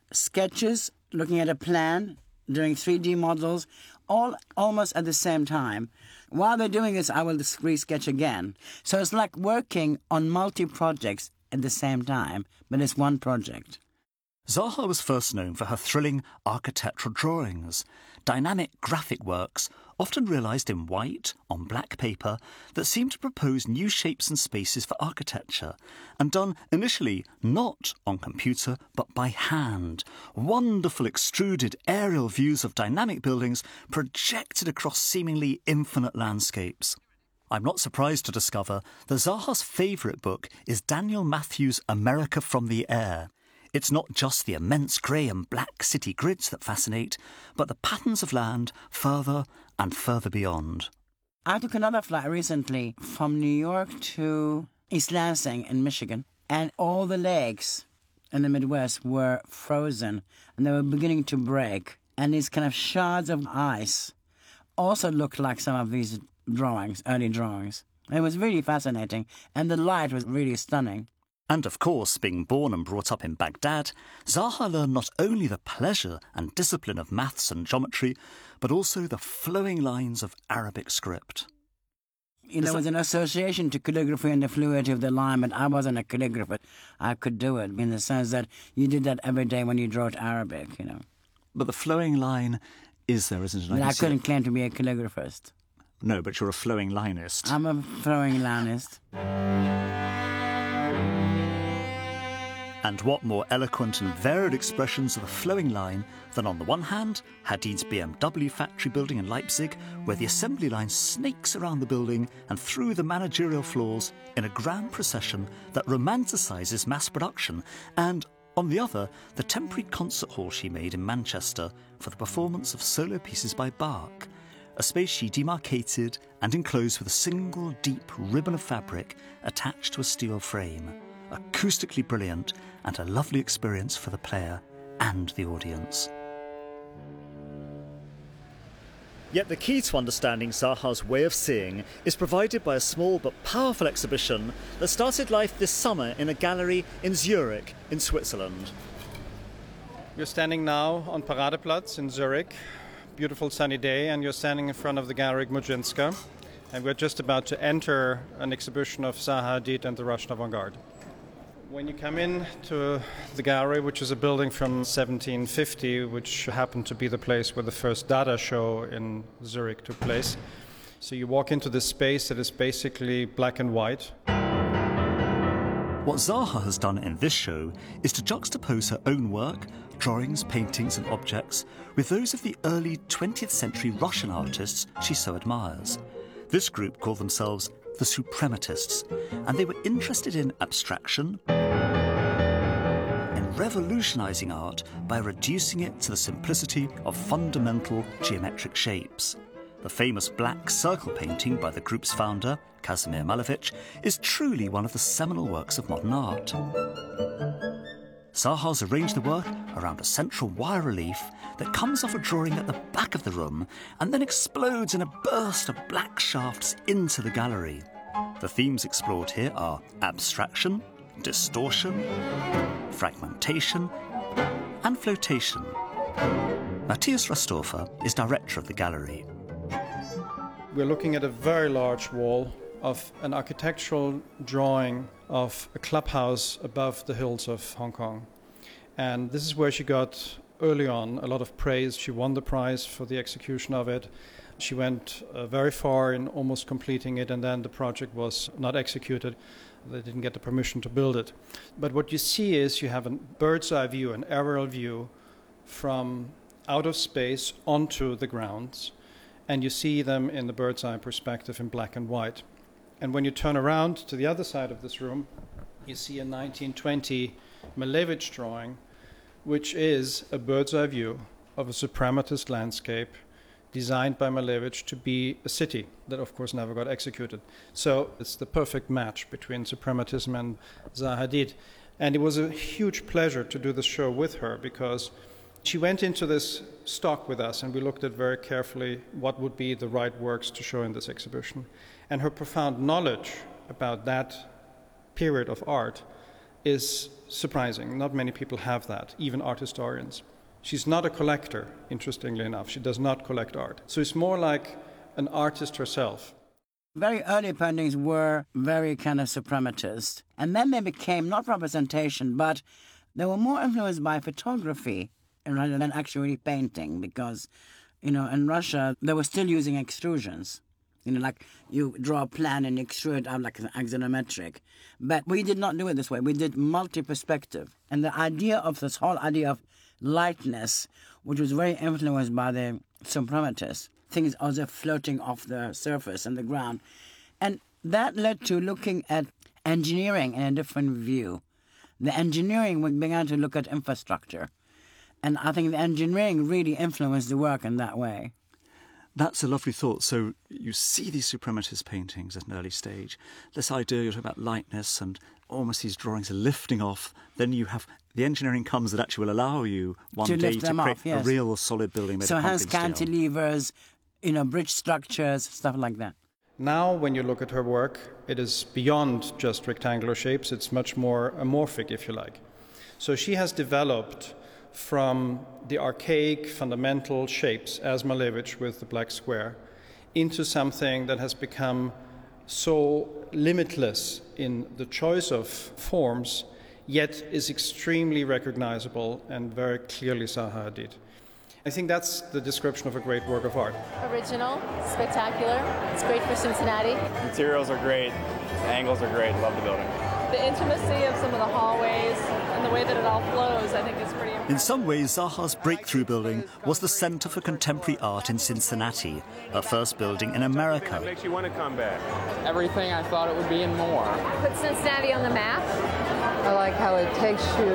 sketches, looking at a plan, doing 3D models, all almost at the same time. While they're doing this, I will re-sketch again. So it's like working on multi-projects at the same time, but it's one project. Zaha was first known for her thrilling architectural drawings, dynamic graphic works, often realised in white on black paper, that seemed to propose new shapes and spaces for architecture, and done initially not on computer but by hand. Wonderful extruded aerial views of dynamic buildings projected across seemingly infinite landscapes. I'm not surprised to discover that Zaha's favourite book is Daniel Matthews' America from the Air. It's not just the immense grey and black city grids that fascinate, but the patterns of land further and further beyond. I took another flight recently from New York to East Lansing in Michigan, and all the lakes in the Midwest were frozen, and they were beginning to break. And these kind of shards of ice also looked like some of these drawings, early drawings. It was really fascinating, and the light was really stunning. And of course, being born and brought up in Baghdad, Zaha learned not only the pleasure and discipline of maths and geometry, but also the flowing lines of Arabic script. There was an association to calligraphy and the fluidity of the line, but I wasn't a calligrapher. I could do it in the sense that you did that every day when you wrote Arabic, But the flowing line is there, isn't it? But I couldn't claim to be a calligraphist. No, but you're a flowing linist. I'm a flowing linist. And what more eloquent and varied expressions of the flowing line than, on the one hand, Hadid's BMW factory building in Leipzig, where the assembly line snakes around the building and through the managerial floors in a grand procession that romanticises mass production, and, on the other, the temporary concert hall she made in Manchester for the performance of solo pieces by Bach, a space she demarcated and enclosed with a single deep ribbon of fabric attached to a steel frame. Acoustically brilliant and a lovely experience for the player and the audience. Yet the key to understanding Zaha's way of seeing is provided by a small but powerful exhibition that started life this summer in a gallery in Zurich, in Switzerland. You're standing now on Paradeplatz in Zurich, beautiful sunny day, and you're standing in front of the Gallery Gmudzinska, and we're just about to enter an exhibition of Zaha Hadid and the Russian avant-garde. When you come in to the gallery, which is a building from 1750, which happened to be the place where the first Dada show in Zurich took place, so you walk into this space that is basically black and white. What Zaha has done in this show is to juxtapose her own work, drawings, paintings and objects, with those of the early 20th century Russian artists she so admires. This group called themselves the Suprematists, and they were interested in abstraction, in revolutionising art by reducing it to the simplicity of fundamental geometric shapes. The famous black circle painting by the group's founder, Kazimir Malevich, is truly one of the seminal works of modern art. Zaha's arranged the work around a central wire relief that comes off a drawing at the back of the room and then explodes in a burst of black shafts into the gallery. The themes explored here are abstraction, distortion, fragmentation, and flotation. Matthias Rasthofer is director of the gallery. We're looking at a very large wall of an architectural drawing of a clubhouse above the hills of Hong Kong. And this is where she got, early on, a lot of praise. She won the prize for the execution of it. She went very far in almost completing it, and then the project was not executed. They didn't get the permission to build it. But what you see is you have a bird's eye view, an aerial view from out of space onto the grounds, and you see them in the bird's eye perspective in black and white. And when you turn around to the other side of this room, you see a 1920 Malevich drawing, which is a bird's eye view of a suprematist landscape designed by Malevich to be a city that, of course, never got executed. So it's the perfect match between suprematism and Zaha Hadid. And it was a huge pleasure to do this show with her, because she went into this stock with us, and we looked at very carefully what would be the right works to show in this exhibition. And her profound knowledge about that period of art is surprising. Not many people have that, even art historians. She's not a collector, interestingly enough. She does not collect art. So it's more like an artist herself. Very early paintings were very kind of suprematist. And then they became not representation, but they were more influenced by photography rather than actually painting, because, in Russia, they were still using extrusions. Like you draw a plan and extrude it out like an axonometric. But we did not do it this way. We did multi-perspective. And the idea of this whole idea of lightness, which was very influenced by the suprematists, things as if floating off the surface and the ground. And that led to looking at engineering in a different view. The engineering, we began to look at infrastructure. And I think the engineering really influenced the work in that way. That's a lovely thought. So you see these suprematist paintings at an early stage. This idea, you're talking about lightness and almost these drawings are lifting off. Then you have the engineering comes that actually will allow you one day to create a real solid building made of concrete steel. So it has cantilevers, bridge structures, stuff like that. Now, when you look at her work, it is beyond just rectangular shapes. It's much more amorphic, if you like. So she has developed from the archaic fundamental shapes, as Malevich with the black square, into something that has become so limitless in the choice of forms, yet is extremely recognizable and very clearly Zaha Hadid. I think that's the description of a great work of art. Original, spectacular, it's great for Cincinnati. Materials are great, the angles are great, love the building. The intimacy of some of the hallways and the way that it all flows, I think is pretty impressive. In some ways, Zaha's breakthrough building was the Center for Contemporary Art in Cincinnati, her first building in America. What makes you want to come back? Everything I thought it would be and more. Put Cincinnati on the map. I like how it takes you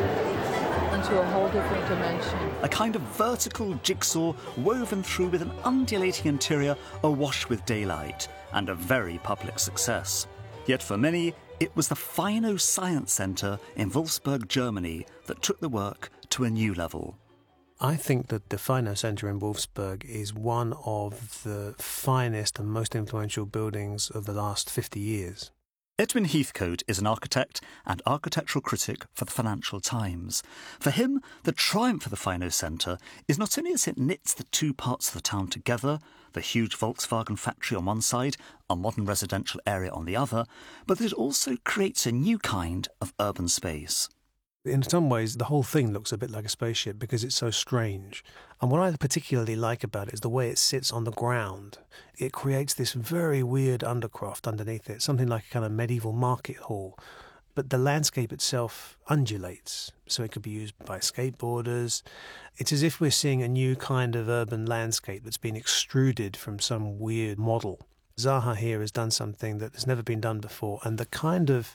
into a whole different dimension. A kind of vertical jigsaw woven through with an undulating interior awash with daylight, and a very public success. Yet for many, it was the Fino Science Center in Wolfsburg, Germany, that took the work to a new level. I think that the Fino Center in Wolfsburg is one of the finest and most influential buildings of the last 50 years. Edwin Heathcote is an architect and architectural critic for the Financial Times. For him, the triumph of the Fino Center is not only as it knits the two parts of the town together, the huge Volkswagen factory on one side, a modern residential area on the other, but that it also creates a new kind of urban space. In some ways, the whole thing looks a bit like a spaceship because it's so strange. And what I particularly like about it is the way it sits on the ground. It creates this very weird undercroft underneath it, something like a kind of medieval market hall. But the landscape itself undulates, so it could be used by skateboarders. It's as if we're seeing a new kind of urban landscape that's been extruded from some weird model. Zaha here has done something that has never been done before, and the kind of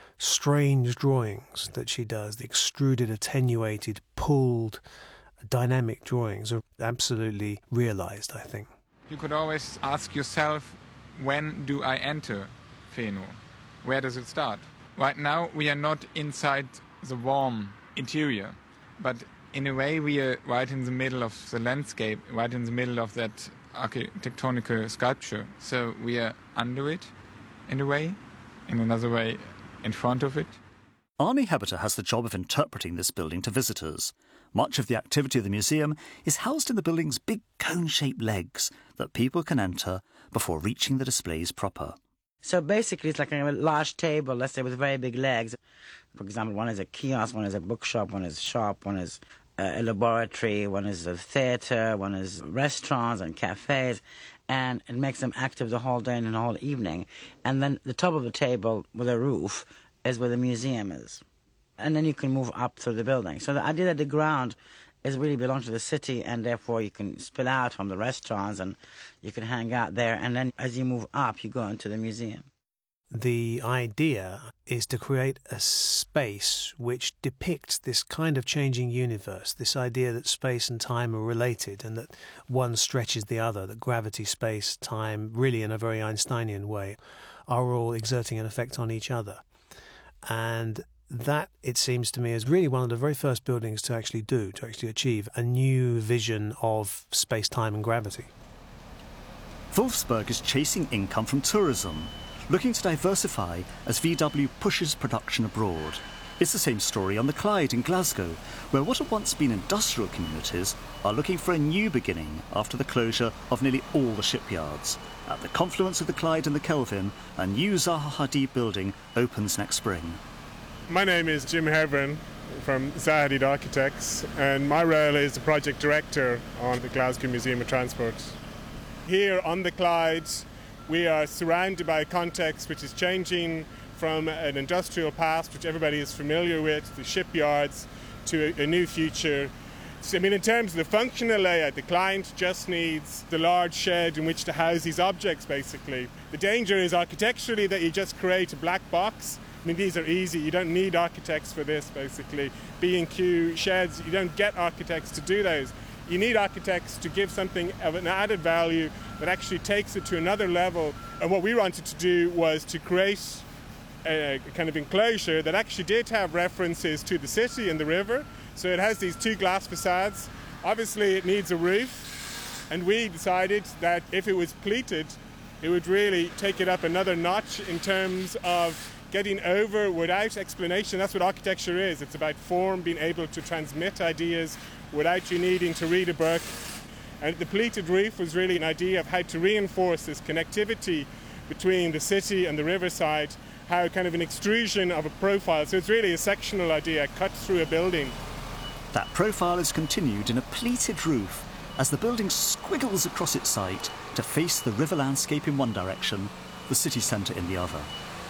strange drawings that she does, the extruded, attenuated, pulled, dynamic drawings are absolutely realised, I think. You could always ask yourself, when do I enter Fino? Where does it start? Right now we are not inside the warm interior, but in a way we are right in the middle of the landscape, right in the middle of that architectonic sculpture. So we are under it, in a way, in another way in front of it. Arnie Hebeter has the job of interpreting this building to visitors. Much of the activity of the museum is housed in the building's big cone-shaped legs that people can enter before reaching the displays proper. So basically it's like a large table, let's say, with very big legs. For example, one is a kiosk, one is a bookshop, one is a shop, one is a laboratory, one is a theatre, one is restaurants and cafes, and it makes them active the whole day and the whole evening. And then the top of the table with a roof is where the museum is. And then you can move up through the building. So the idea that the ground is really belongs to the city, and therefore you can spill out from the restaurants and you can hang out there, and then as you move up you go into the museum. The idea is to create a space which depicts this kind of changing universe, this idea that space and time are related and that one stretches the other, that gravity, space, time, really in a very Einsteinian way, are all exerting an effect on each other. And that, it seems to me, is really one of the very first buildings to actually achieve a new vision of space, time and gravity. Wolfsburg is chasing income from tourism, looking to diversify as VW pushes production abroad. It's the same story on the Clyde in Glasgow, where what had once been industrial communities are looking for a new beginning after the closure of nearly all the shipyards. At the confluence of the Clyde and the Kelvin, a new Zaha Hadid building opens next spring. My name is Jim Hervin from Zaha Hadid Architects, and my role is the project director on the Glasgow Museum of Transport. Here on the Clyde, we are surrounded by a context which is changing from an industrial past, which everybody is familiar with, the shipyards, to a new future. So, in terms of the functional layout, the client just needs the large shed in which to house these objects, basically. The danger is architecturally that you just create a black box. These are easy. You don't need architects for this, basically. B&Q sheds, you don't get architects to do those. You need architects to give something of an added value that actually takes it to another level. And what we wanted to do was to create a kind of enclosure that actually did have references to the city and the river. So it has these two glass facades. Obviously it needs a roof, and we decided that if it was pleated, it would really take it up another notch in terms of getting over without explanation. That's what architecture is. It's about form, being able to transmit ideas without you needing to read a book. And the pleated roof was really an idea of how to reinforce this connectivity between the city and the riverside, how kind of an extrusion of a profile. So it's really a sectional idea cut through a building. That profile is continued in a pleated roof as the building squiggles across its site to face the river landscape in one direction, the city centre in the other.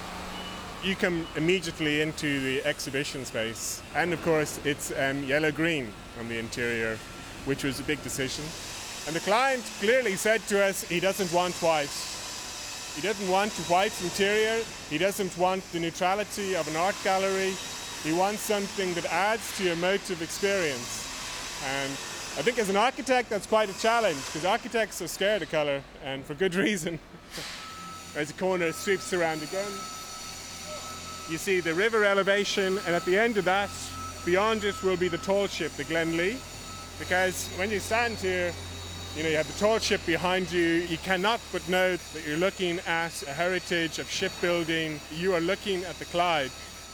You come immediately into the exhibition space, and of course it's yellow-green on the interior, which was a big decision. And the client clearly said to us he doesn't want white. He doesn't want a white interior, he doesn't want the neutrality of an art gallery, he wants something that adds to your motive experience. And I think as an architect that's quite a challenge, because architects are scared of colour, and for good reason. As the corner sweeps around again, you see the river elevation, and at the end of that, beyond it will be the tall ship, the Glenlee, because when you stand here, you have the tall ship behind you. You cannot but note that you're looking at a heritage of shipbuilding. You are looking at the Clyde.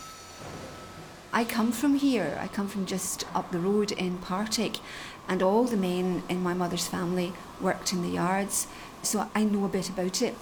I come from here. I come from just up the road in Partick, and all the men in my mother's family worked in the yards, so I know a bit about it.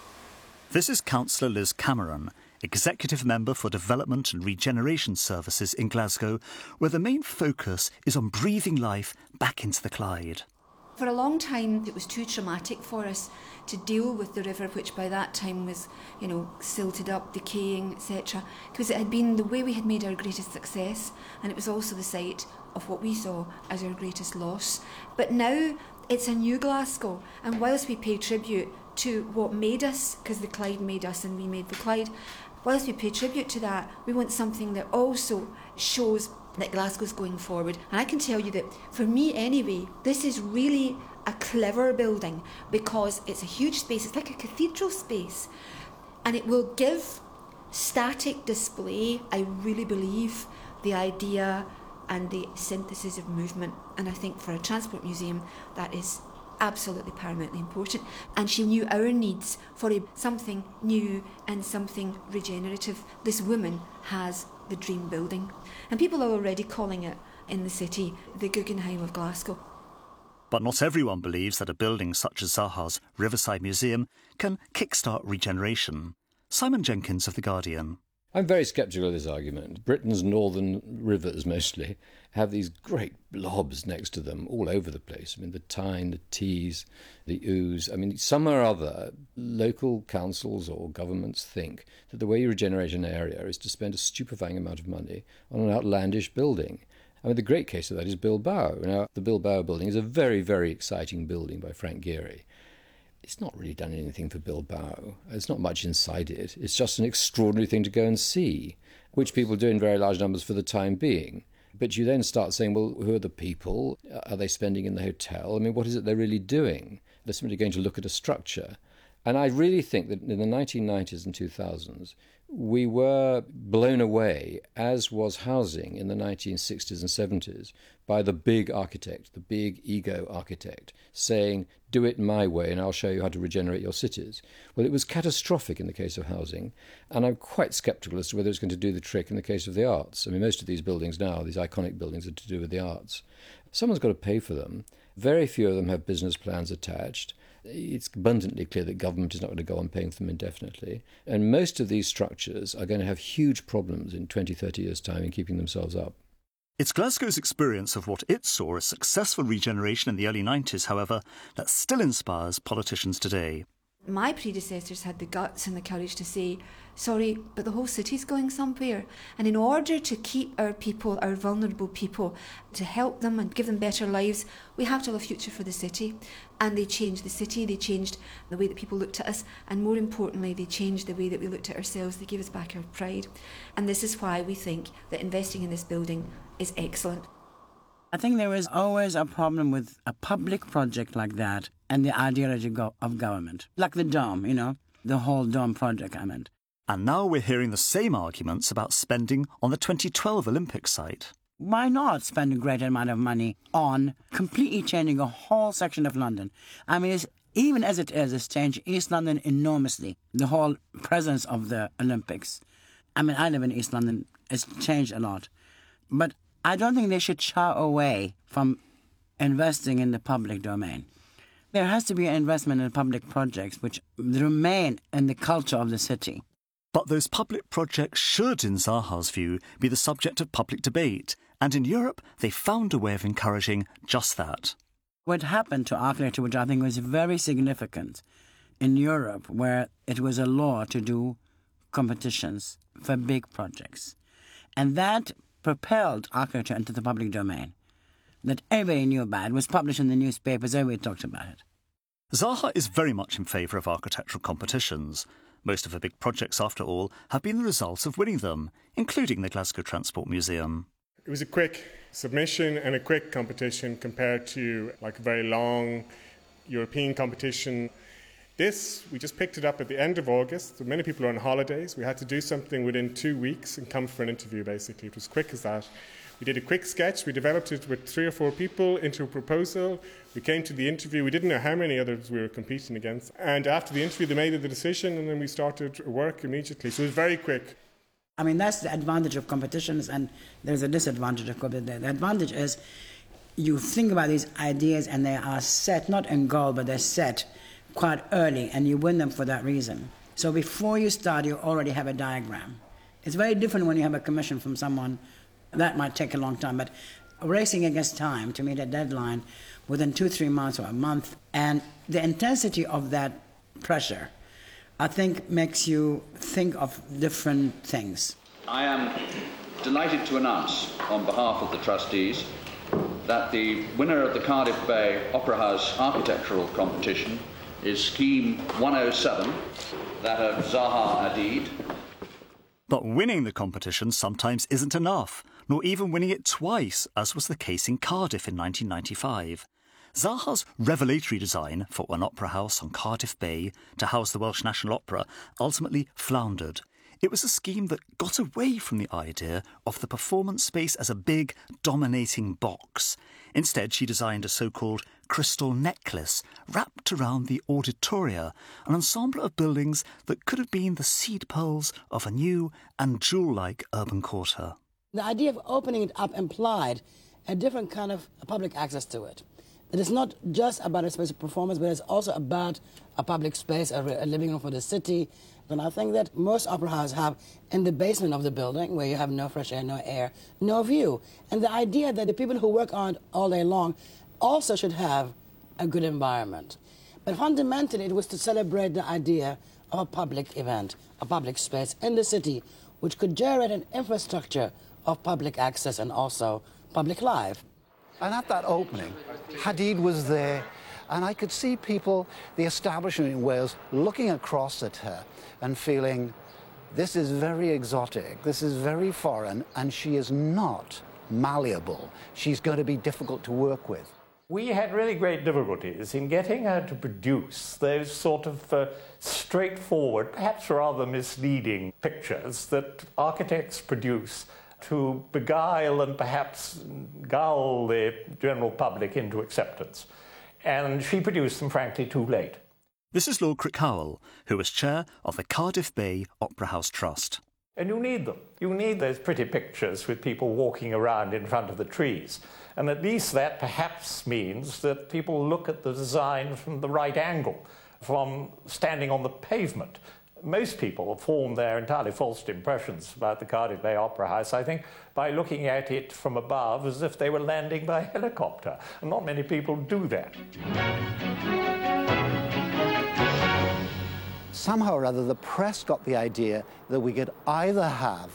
This is Councillor Liz Cameron, Executive Member for Development and Regeneration Services in Glasgow, where the main focus is on breathing life back into the Clyde. For a long time, it was too traumatic for us to deal with the river, which by that time was, silted up, decaying, etc. Because it had been the way we had made our greatest success, and it was also the site of what we saw as our greatest loss. But now it's a new Glasgow, and whilst we pay tribute to what made us, because the Clyde made us and we made the Clyde, whilst we pay tribute to that, we want something that also shows that Glasgow's going forward. And I can tell you that, for me anyway, this is really a clever building because it's a huge space. It's like a cathedral space. And it will give static display, I really believe, the idea and the synthesis of movement. And I think for a transport museum, that is absolutely paramountly important. And she knew our needs for something new and something regenerative. This woman has the dream building, and people are already calling it in the city the Guggenheim of Glasgow. But not everyone believes that a building such as Zaha's Riverside Museum can kickstart regeneration. Simon Jenkins of The Guardian. I'm very sceptical of this argument. Britain's northern rivers mostly have these great blobs next to them all over the place. The Tyne, the Tees, the Ouse. Some or other local councils or governments think that the way you regenerate an area is to spend a stupefying amount of money on an outlandish building. The great case of that is Bilbao. Now, the Bilbao building is a very, very exciting building by Frank Gehry. It's not really done anything for Bilbao. There's not much inside it. It's just an extraordinary thing to go and see, which people do in very large numbers for the time being. But you then start saying, well, who are the people? Are they spending in the hotel? What is it they're really doing? They're simply going to look at a structure. And I really think that in the 1990s and 2000s, we were blown away, as was housing in the 1960s and 70s, by the big architect, the big ego architect, saying, do it my way and I'll show you how to regenerate your cities. Well, it was catastrophic in the case of housing, and I'm quite sceptical as to whether it's going to do the trick in the case of the arts. I mean, most of these buildings now, these iconic buildings, are to do with the arts. Someone's got to pay for them. Very few of them have business plans attached. It's abundantly clear that government is not going to go on paying for them indefinitely. And most of these structures are going to have huge problems in 20, 30 years' time in keeping themselves up. It's Glasgow's experience of what it saw as successful regeneration in the early 90s, however, that still inspires politicians today. My predecessors had the guts and the courage to say, sorry, but the whole city's going somewhere. And in order to keep our people, our vulnerable people, to help them and give them better lives, we have to have a future for the city. And they changed the city, they changed the way that people looked at us, and more importantly, they changed the way that we looked at ourselves. They gave us back our pride. And this is why we think that investing in this building is excellent. I think there is always a problem with a public project like that and the ideology of government. Like the Dome, the whole Dome project, I meant. And now we're hearing the same arguments about spending on the 2012 Olympic site. Why not spend a great amount of money on completely changing a whole section of London? I mean, even as it is, it's changed East London enormously, the whole presence of the Olympics. I mean, I live in East London. It's changed a lot. But I don't think they should shy away from investing in the public domain. There has to be an investment in public projects which remain in the culture of the city. But those public projects should, in Zaha's view, be the subject of public debate. And in Europe, they found a way of encouraging just that. What happened to architecture, which I think was very significant in Europe, where it was a law to do competitions for big projects. And that propelled architecture into the public domain. That everybody knew about. It was published in the newspapers, everybody talked about it. Zaha is very much in favour of architectural competitions. Most of her big projects, after all, have been the result of winning them, including the Glasgow Transport Museum. It was a quick submission and a quick competition compared to a very long European competition. This, we just picked it up at the end of August. So many people are on holidays. We had to do something within 2 weeks and come for an interview, basically. It was quick as that. We did a quick sketch. We developed it with 3 or 4 people into a proposal. We came to the interview. We didn't know how many others we were competing against. And after the interview, they made the decision, and then we started work immediately. So it was very quick. I mean, that's the advantage of competitions, and there's a disadvantage of competition. The advantage is you think about these ideas, and they are set, not in goal, but they're set quite early, and you win them for that reason. So before you start, you already have a diagram. It's very different when you have a commission from someone. That might take a long time, but racing against time to meet a deadline within 2-3 months or a month, and the intensity of that pressure, I think, makes you think of different things. I am delighted to announce, on behalf of the trustees, that the winner of the Cardiff Bay Opera House architectural competition is Scheme 107, that of Zaha Hadid. But winning the competition sometimes isn't enough, nor even winning it twice, as was the case in Cardiff in 1995. Zaha's revelatory design for an opera house on Cardiff Bay to house the Welsh National Opera ultimately floundered. It was a scheme that got away from the idea of the performance space as a big, dominating box. Instead, she designed a so-called crystal necklace wrapped around the auditoria, an ensemble of buildings that could have been the seed pearls of a new and jewel-like urban quarter. The idea of opening it up implied a different kind of public access to it. It is not just about a space of performance, but it's also about a public space, a living room for the city. And I think that most opera houses have in the basement of the building, where you have no fresh air, no air, no view. And the idea that the people who work on it all day long also should have a good environment. But fundamentally, it was to celebrate the idea of a public event, a public space in the city, which could generate an infrastructure of public access and also public life. And at that opening, Hadid was there, and I could see people, the establishment in Wales, looking across at her and feeling, this is very exotic, this is very foreign, and she is not malleable. She's going to be difficult to work with. We had really great difficulties in getting her to produce those sort of straightforward, perhaps rather misleading pictures that architects produce to beguile and perhaps gull the general public into acceptance. And she produced them, frankly, too late. This is Lord Crickhowell, who was chair of the Cardiff Bay Opera House Trust. And you need them. You need those pretty pictures with people walking around in front of the trees. And at least that perhaps means that people look at the design from the right angle, from standing on the pavement. Most people form their entirely false impressions about the Cardiff Bay Opera House, I think, by looking at it from above as if they were landing by helicopter. And not many people do that. Somehow or other, the press got the idea that we could either have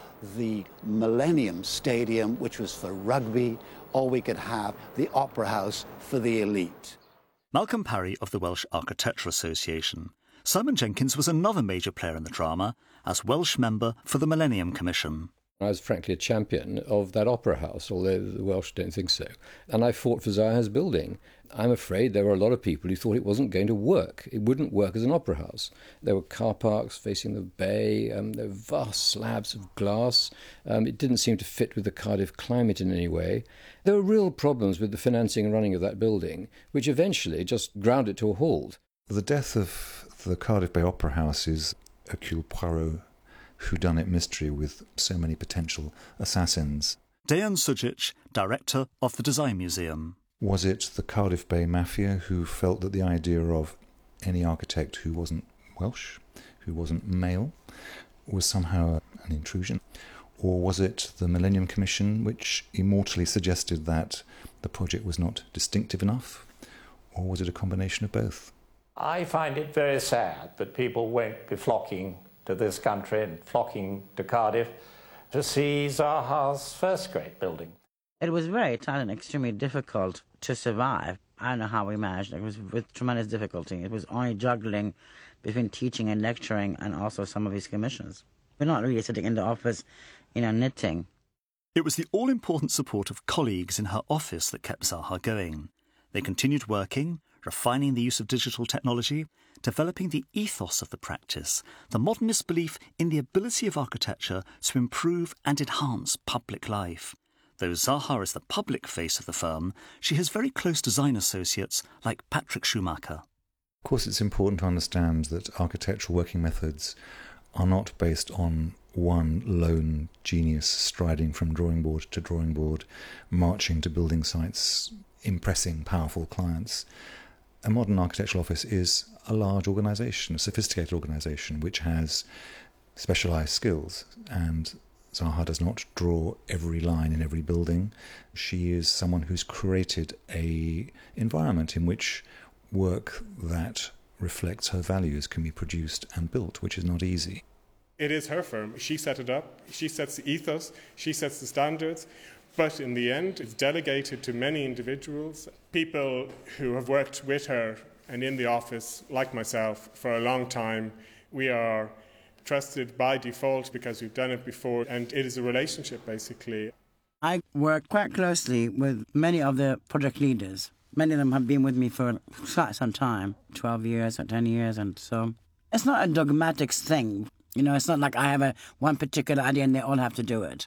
the Millennium Stadium, which was for rugby, or we could have the Opera House for the elite. Malcolm Parry of the Welsh Architectural Association. Simon Jenkins was another major player in the drama as Welsh member for the Millennium Commission. I was frankly a champion of that opera house, although the Welsh don't think so. And I fought for Zaha's building. I'm afraid there were a lot of people who thought it wasn't going to work. It wouldn't work as an opera house. There were car parks facing the bay, there were vast slabs of glass. It didn't seem to fit with the Cardiff climate in any way. There were real problems with the financing and running of that building, which eventually just ground it to a halt. The death of the Cardiff Bay Opera House is Hercule Poirot whodunit mystery with so many potential assassins. Dejan Sujic, director of the Design Museum. Was it the Cardiff Bay Mafia who felt that the idea of any architect who wasn't Welsh, who wasn't male, was somehow an intrusion? Or was it the Millennium Commission which immortally suggested that the project was not distinctive enough? Or was it a combination of both? I find it very sad that people won't be flocking to this country and flocking to Cardiff to see Zaha's first great building. It was very tight and extremely difficult to survive. I don't know how we managed. It was with tremendous difficulty. It was only juggling between teaching and lecturing and also some of his commissions. We're not really sitting in the office, knitting. It was the all-important support of colleagues in her office that kept Zaha going. They continued working, refining the use of digital technology, developing the ethos of the practice, the modernist belief in the ability of architecture to improve and enhance public life. Though Zaha is the public face of the firm, she has very close design associates like Patrick Schumacher. Of course, it's important to understand that architectural working methods are not based on one lone genius striding from drawing board to drawing board, marching to building sites, impressing powerful clients. A modern architectural office is a large organisation, a sophisticated organisation, which has specialised skills, and Zaha does not draw every line in every building. She is someone who's created an environment in which work that reflects her values can be produced and built, which is not easy. It is her firm. She set it up. She sets the ethos. She sets the standards. But in the end, it's delegated to many individuals, people who have worked with her and in the office, like myself, for a long time. We are trusted by default because we've done it before, and it is a relationship, basically. I work quite closely with many of the project leaders. Many of them have been with me for quite some time, 12 years or 10 years, and so it's not a dogmatic thing. It's not like I have one particular idea and they all have to do it.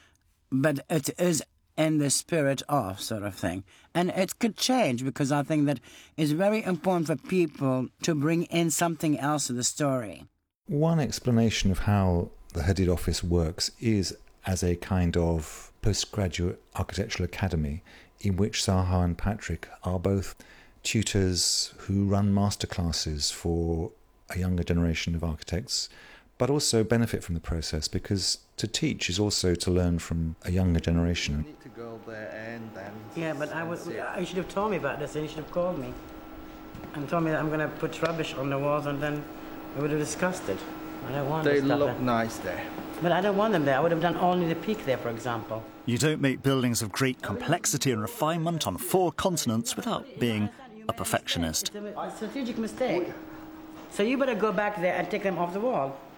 But it is in the spirit of sort of thing. And it could change because I think that it's very important for people to bring in something else to the story. One explanation of how the Hadid office works is as a kind of postgraduate architectural academy in which Zaha and Patrick are both tutors who run masterclasses for a younger generation of architects, but also benefit from the process, because to teach is also to learn from a younger generation. You need to go there and then... Yeah, but you should have told me about this, and you should have called me and told me that I'm going to put rubbish on the walls, and then we would have discussed it. I don't want They this stuff look there. nice there. But I don't want them there. I would have done only the peak there, for example. You don't make buildings of great complexity and refinement on 4 continents without being a perfectionist. It's a strategic mistake. So you better go back there and take them off the wall.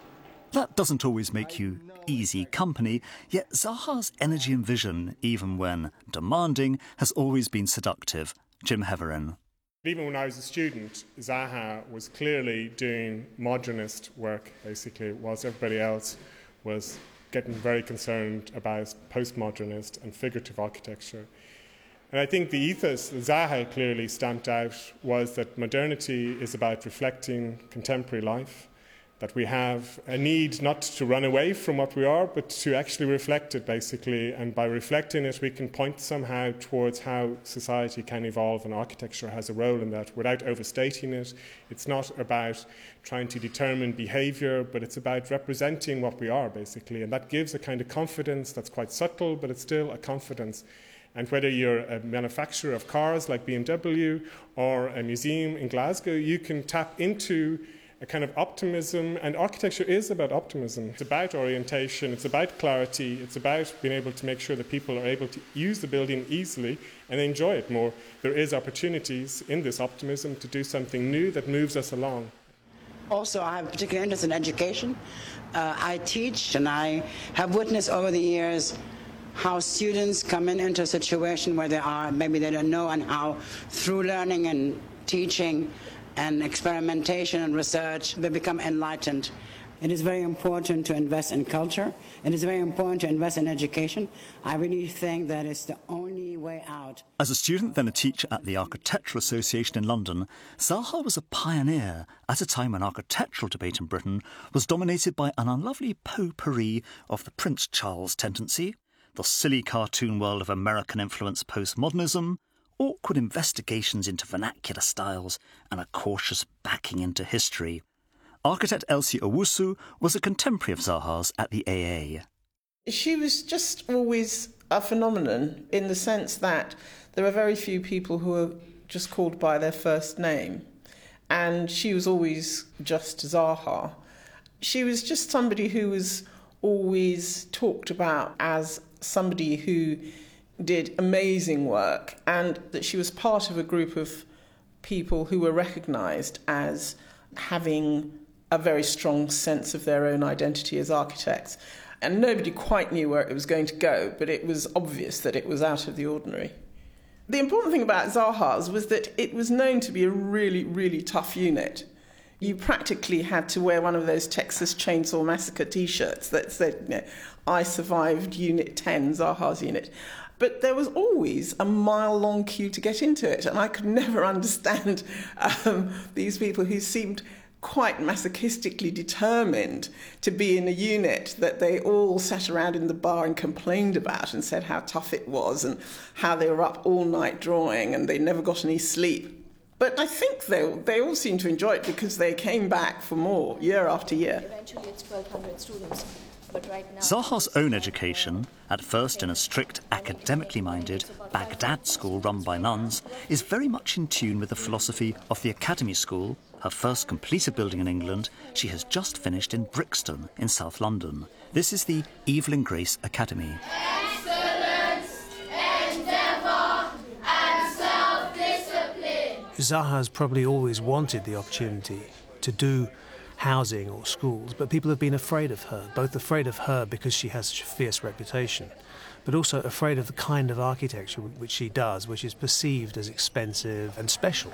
That doesn't always make you easy company, yet Zaha's energy and vision, even when demanding, has always been seductive. Jim Heverin. Even when I was a student, Zaha was clearly doing modernist work, basically, whilst everybody else was getting very concerned about postmodernist and figurative architecture. And I think the ethos that Zaha clearly stamped out was that modernity is about reflecting contemporary life, that we have a need not to run away from what we are, but to actually reflect it, basically. And by reflecting it, we can point somehow towards how society can evolve, and architecture has a role in that without overstating it. It's not about trying to determine behaviour, but it's about representing what we are, basically. And that gives a kind of confidence that's quite subtle, but it's still a confidence. And whether you're a manufacturer of cars like BMW or a museum in Glasgow, you can tap into a kind of optimism, and architecture is about optimism. It's about orientation, it's about clarity, it's about being able to make sure that people are able to use the building easily and enjoy it more. There is opportunities in this optimism to do something new that moves us along. Also, I have a particular interest in education. I teach, and I have witnessed over the years how students come into a situation where maybe they don't know, and how through learning and teaching and experimentation and research, they become enlightened. It is very important to invest in culture. It is very important to invest in education. I really think that it's the only way out. As a student, then a teacher at the Architectural Association in London, Zaha was a pioneer at a time when architectural debate in Britain was dominated by an unlovely potpourri of the Prince Charles tendency, the silly cartoon world of American-influenced postmodernism, awkward investigations into vernacular styles, and a cautious backing into history. Architect Elsie Owusu was a contemporary of Zaha's at the AA. She was just always a phenomenon in the sense that there are very few people who are just called by their first name. And she was always just Zaha. She was just somebody who was always talked about as somebody who did amazing work, and that she was part of a group of people who were recognised as having a very strong sense of their own identity as architects. And nobody quite knew where it was going to go, but it was obvious that it was out of the ordinary. The important thing about Zaha's was that it was known to be a really, really tough unit. You practically had to wear one of those Texas Chainsaw Massacre T-shirts that said, I survived Unit 10, Zaha's unit. But there was always a mile-long queue to get into it, and I could never understand these people who seemed quite masochistically determined to be in a unit that they all sat around in the bar and complained about and said how tough it was and how they were up all night drawing and they never got any sleep. But I think they all seemed to enjoy it because they came back for more, year after year. Eventually it's 1,200 students. But right now, Zaha's own education, at first in a strict, academically minded Baghdad school run by nuns, is very much in tune with the philosophy of the Academy School, her first completed building in England. She has just finished in Brixton in South London. This is the Evelyn Grace Academy. Excellence, endeavour and self-discipline. Zaha's probably always wanted the opportunity to do housing or schools, but people have been afraid of her, both afraid of her because she has such a fierce reputation, but also afraid of the kind of architecture which she does, which is perceived as expensive and special.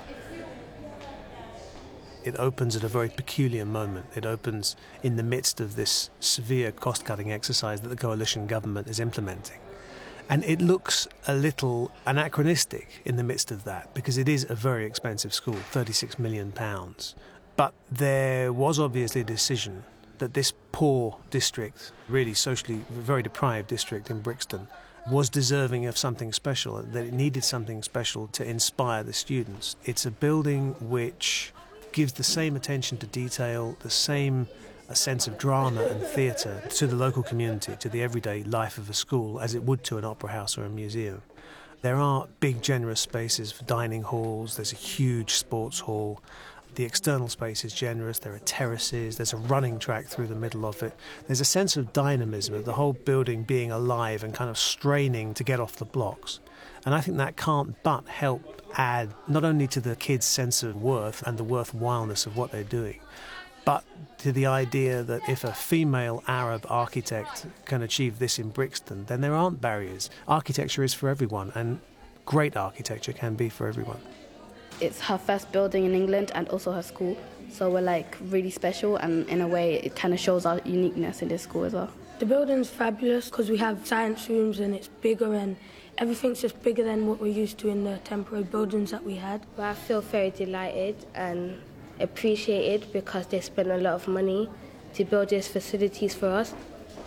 It opens at a very peculiar moment. It opens in the midst of this severe cost-cutting exercise that the coalition government is implementing. And it looks a little anachronistic in the midst of that, because it is a very expensive school, £36 million. But there was obviously a decision that this poor district, really socially very deprived district in Brixton, was deserving of something special, that it needed something special to inspire the students. It's a building which gives the same attention to detail, the same a sense of drama and theatre to the local community, to the everyday life of a school, as it would to an opera house or a museum. There are big, generous spaces for dining halls, there's a huge sports hall. The external space is generous, there are terraces, there's a running track through the middle of it. There's a sense of dynamism, of the whole building being alive and kind of straining to get off the blocks. And I think that can't but help add not only to the kids' sense of worth and the worthwhileness of what they're doing, But to the idea that if a female Arab architect can achieve this in Brixton, then there aren't barriers. Architecture is for everyone, and great architecture can be for everyone. It's her first building in England and also her school, so we're like really special, and in a way it kind of shows our uniqueness in this school as well. The building's fabulous because we have science rooms and it's bigger and everything's just bigger than what we're used to in the temporary buildings that we had. Well, I feel very delighted and appreciated because they spent a lot of money to build these facilities for us.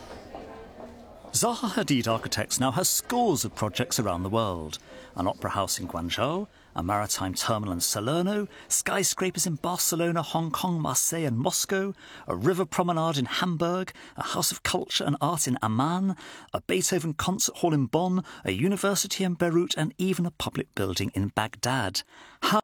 Zaha Hadid Architects now has scores of projects around the world. An opera house in Guangzhou, a maritime terminal in Salerno, skyscrapers in Barcelona, Hong Kong, Marseille and Moscow, a river promenade in Hamburg, a house of culture and art in Amman, a Beethoven concert hall in Bonn, a university in Beirut and even a public building in Baghdad. How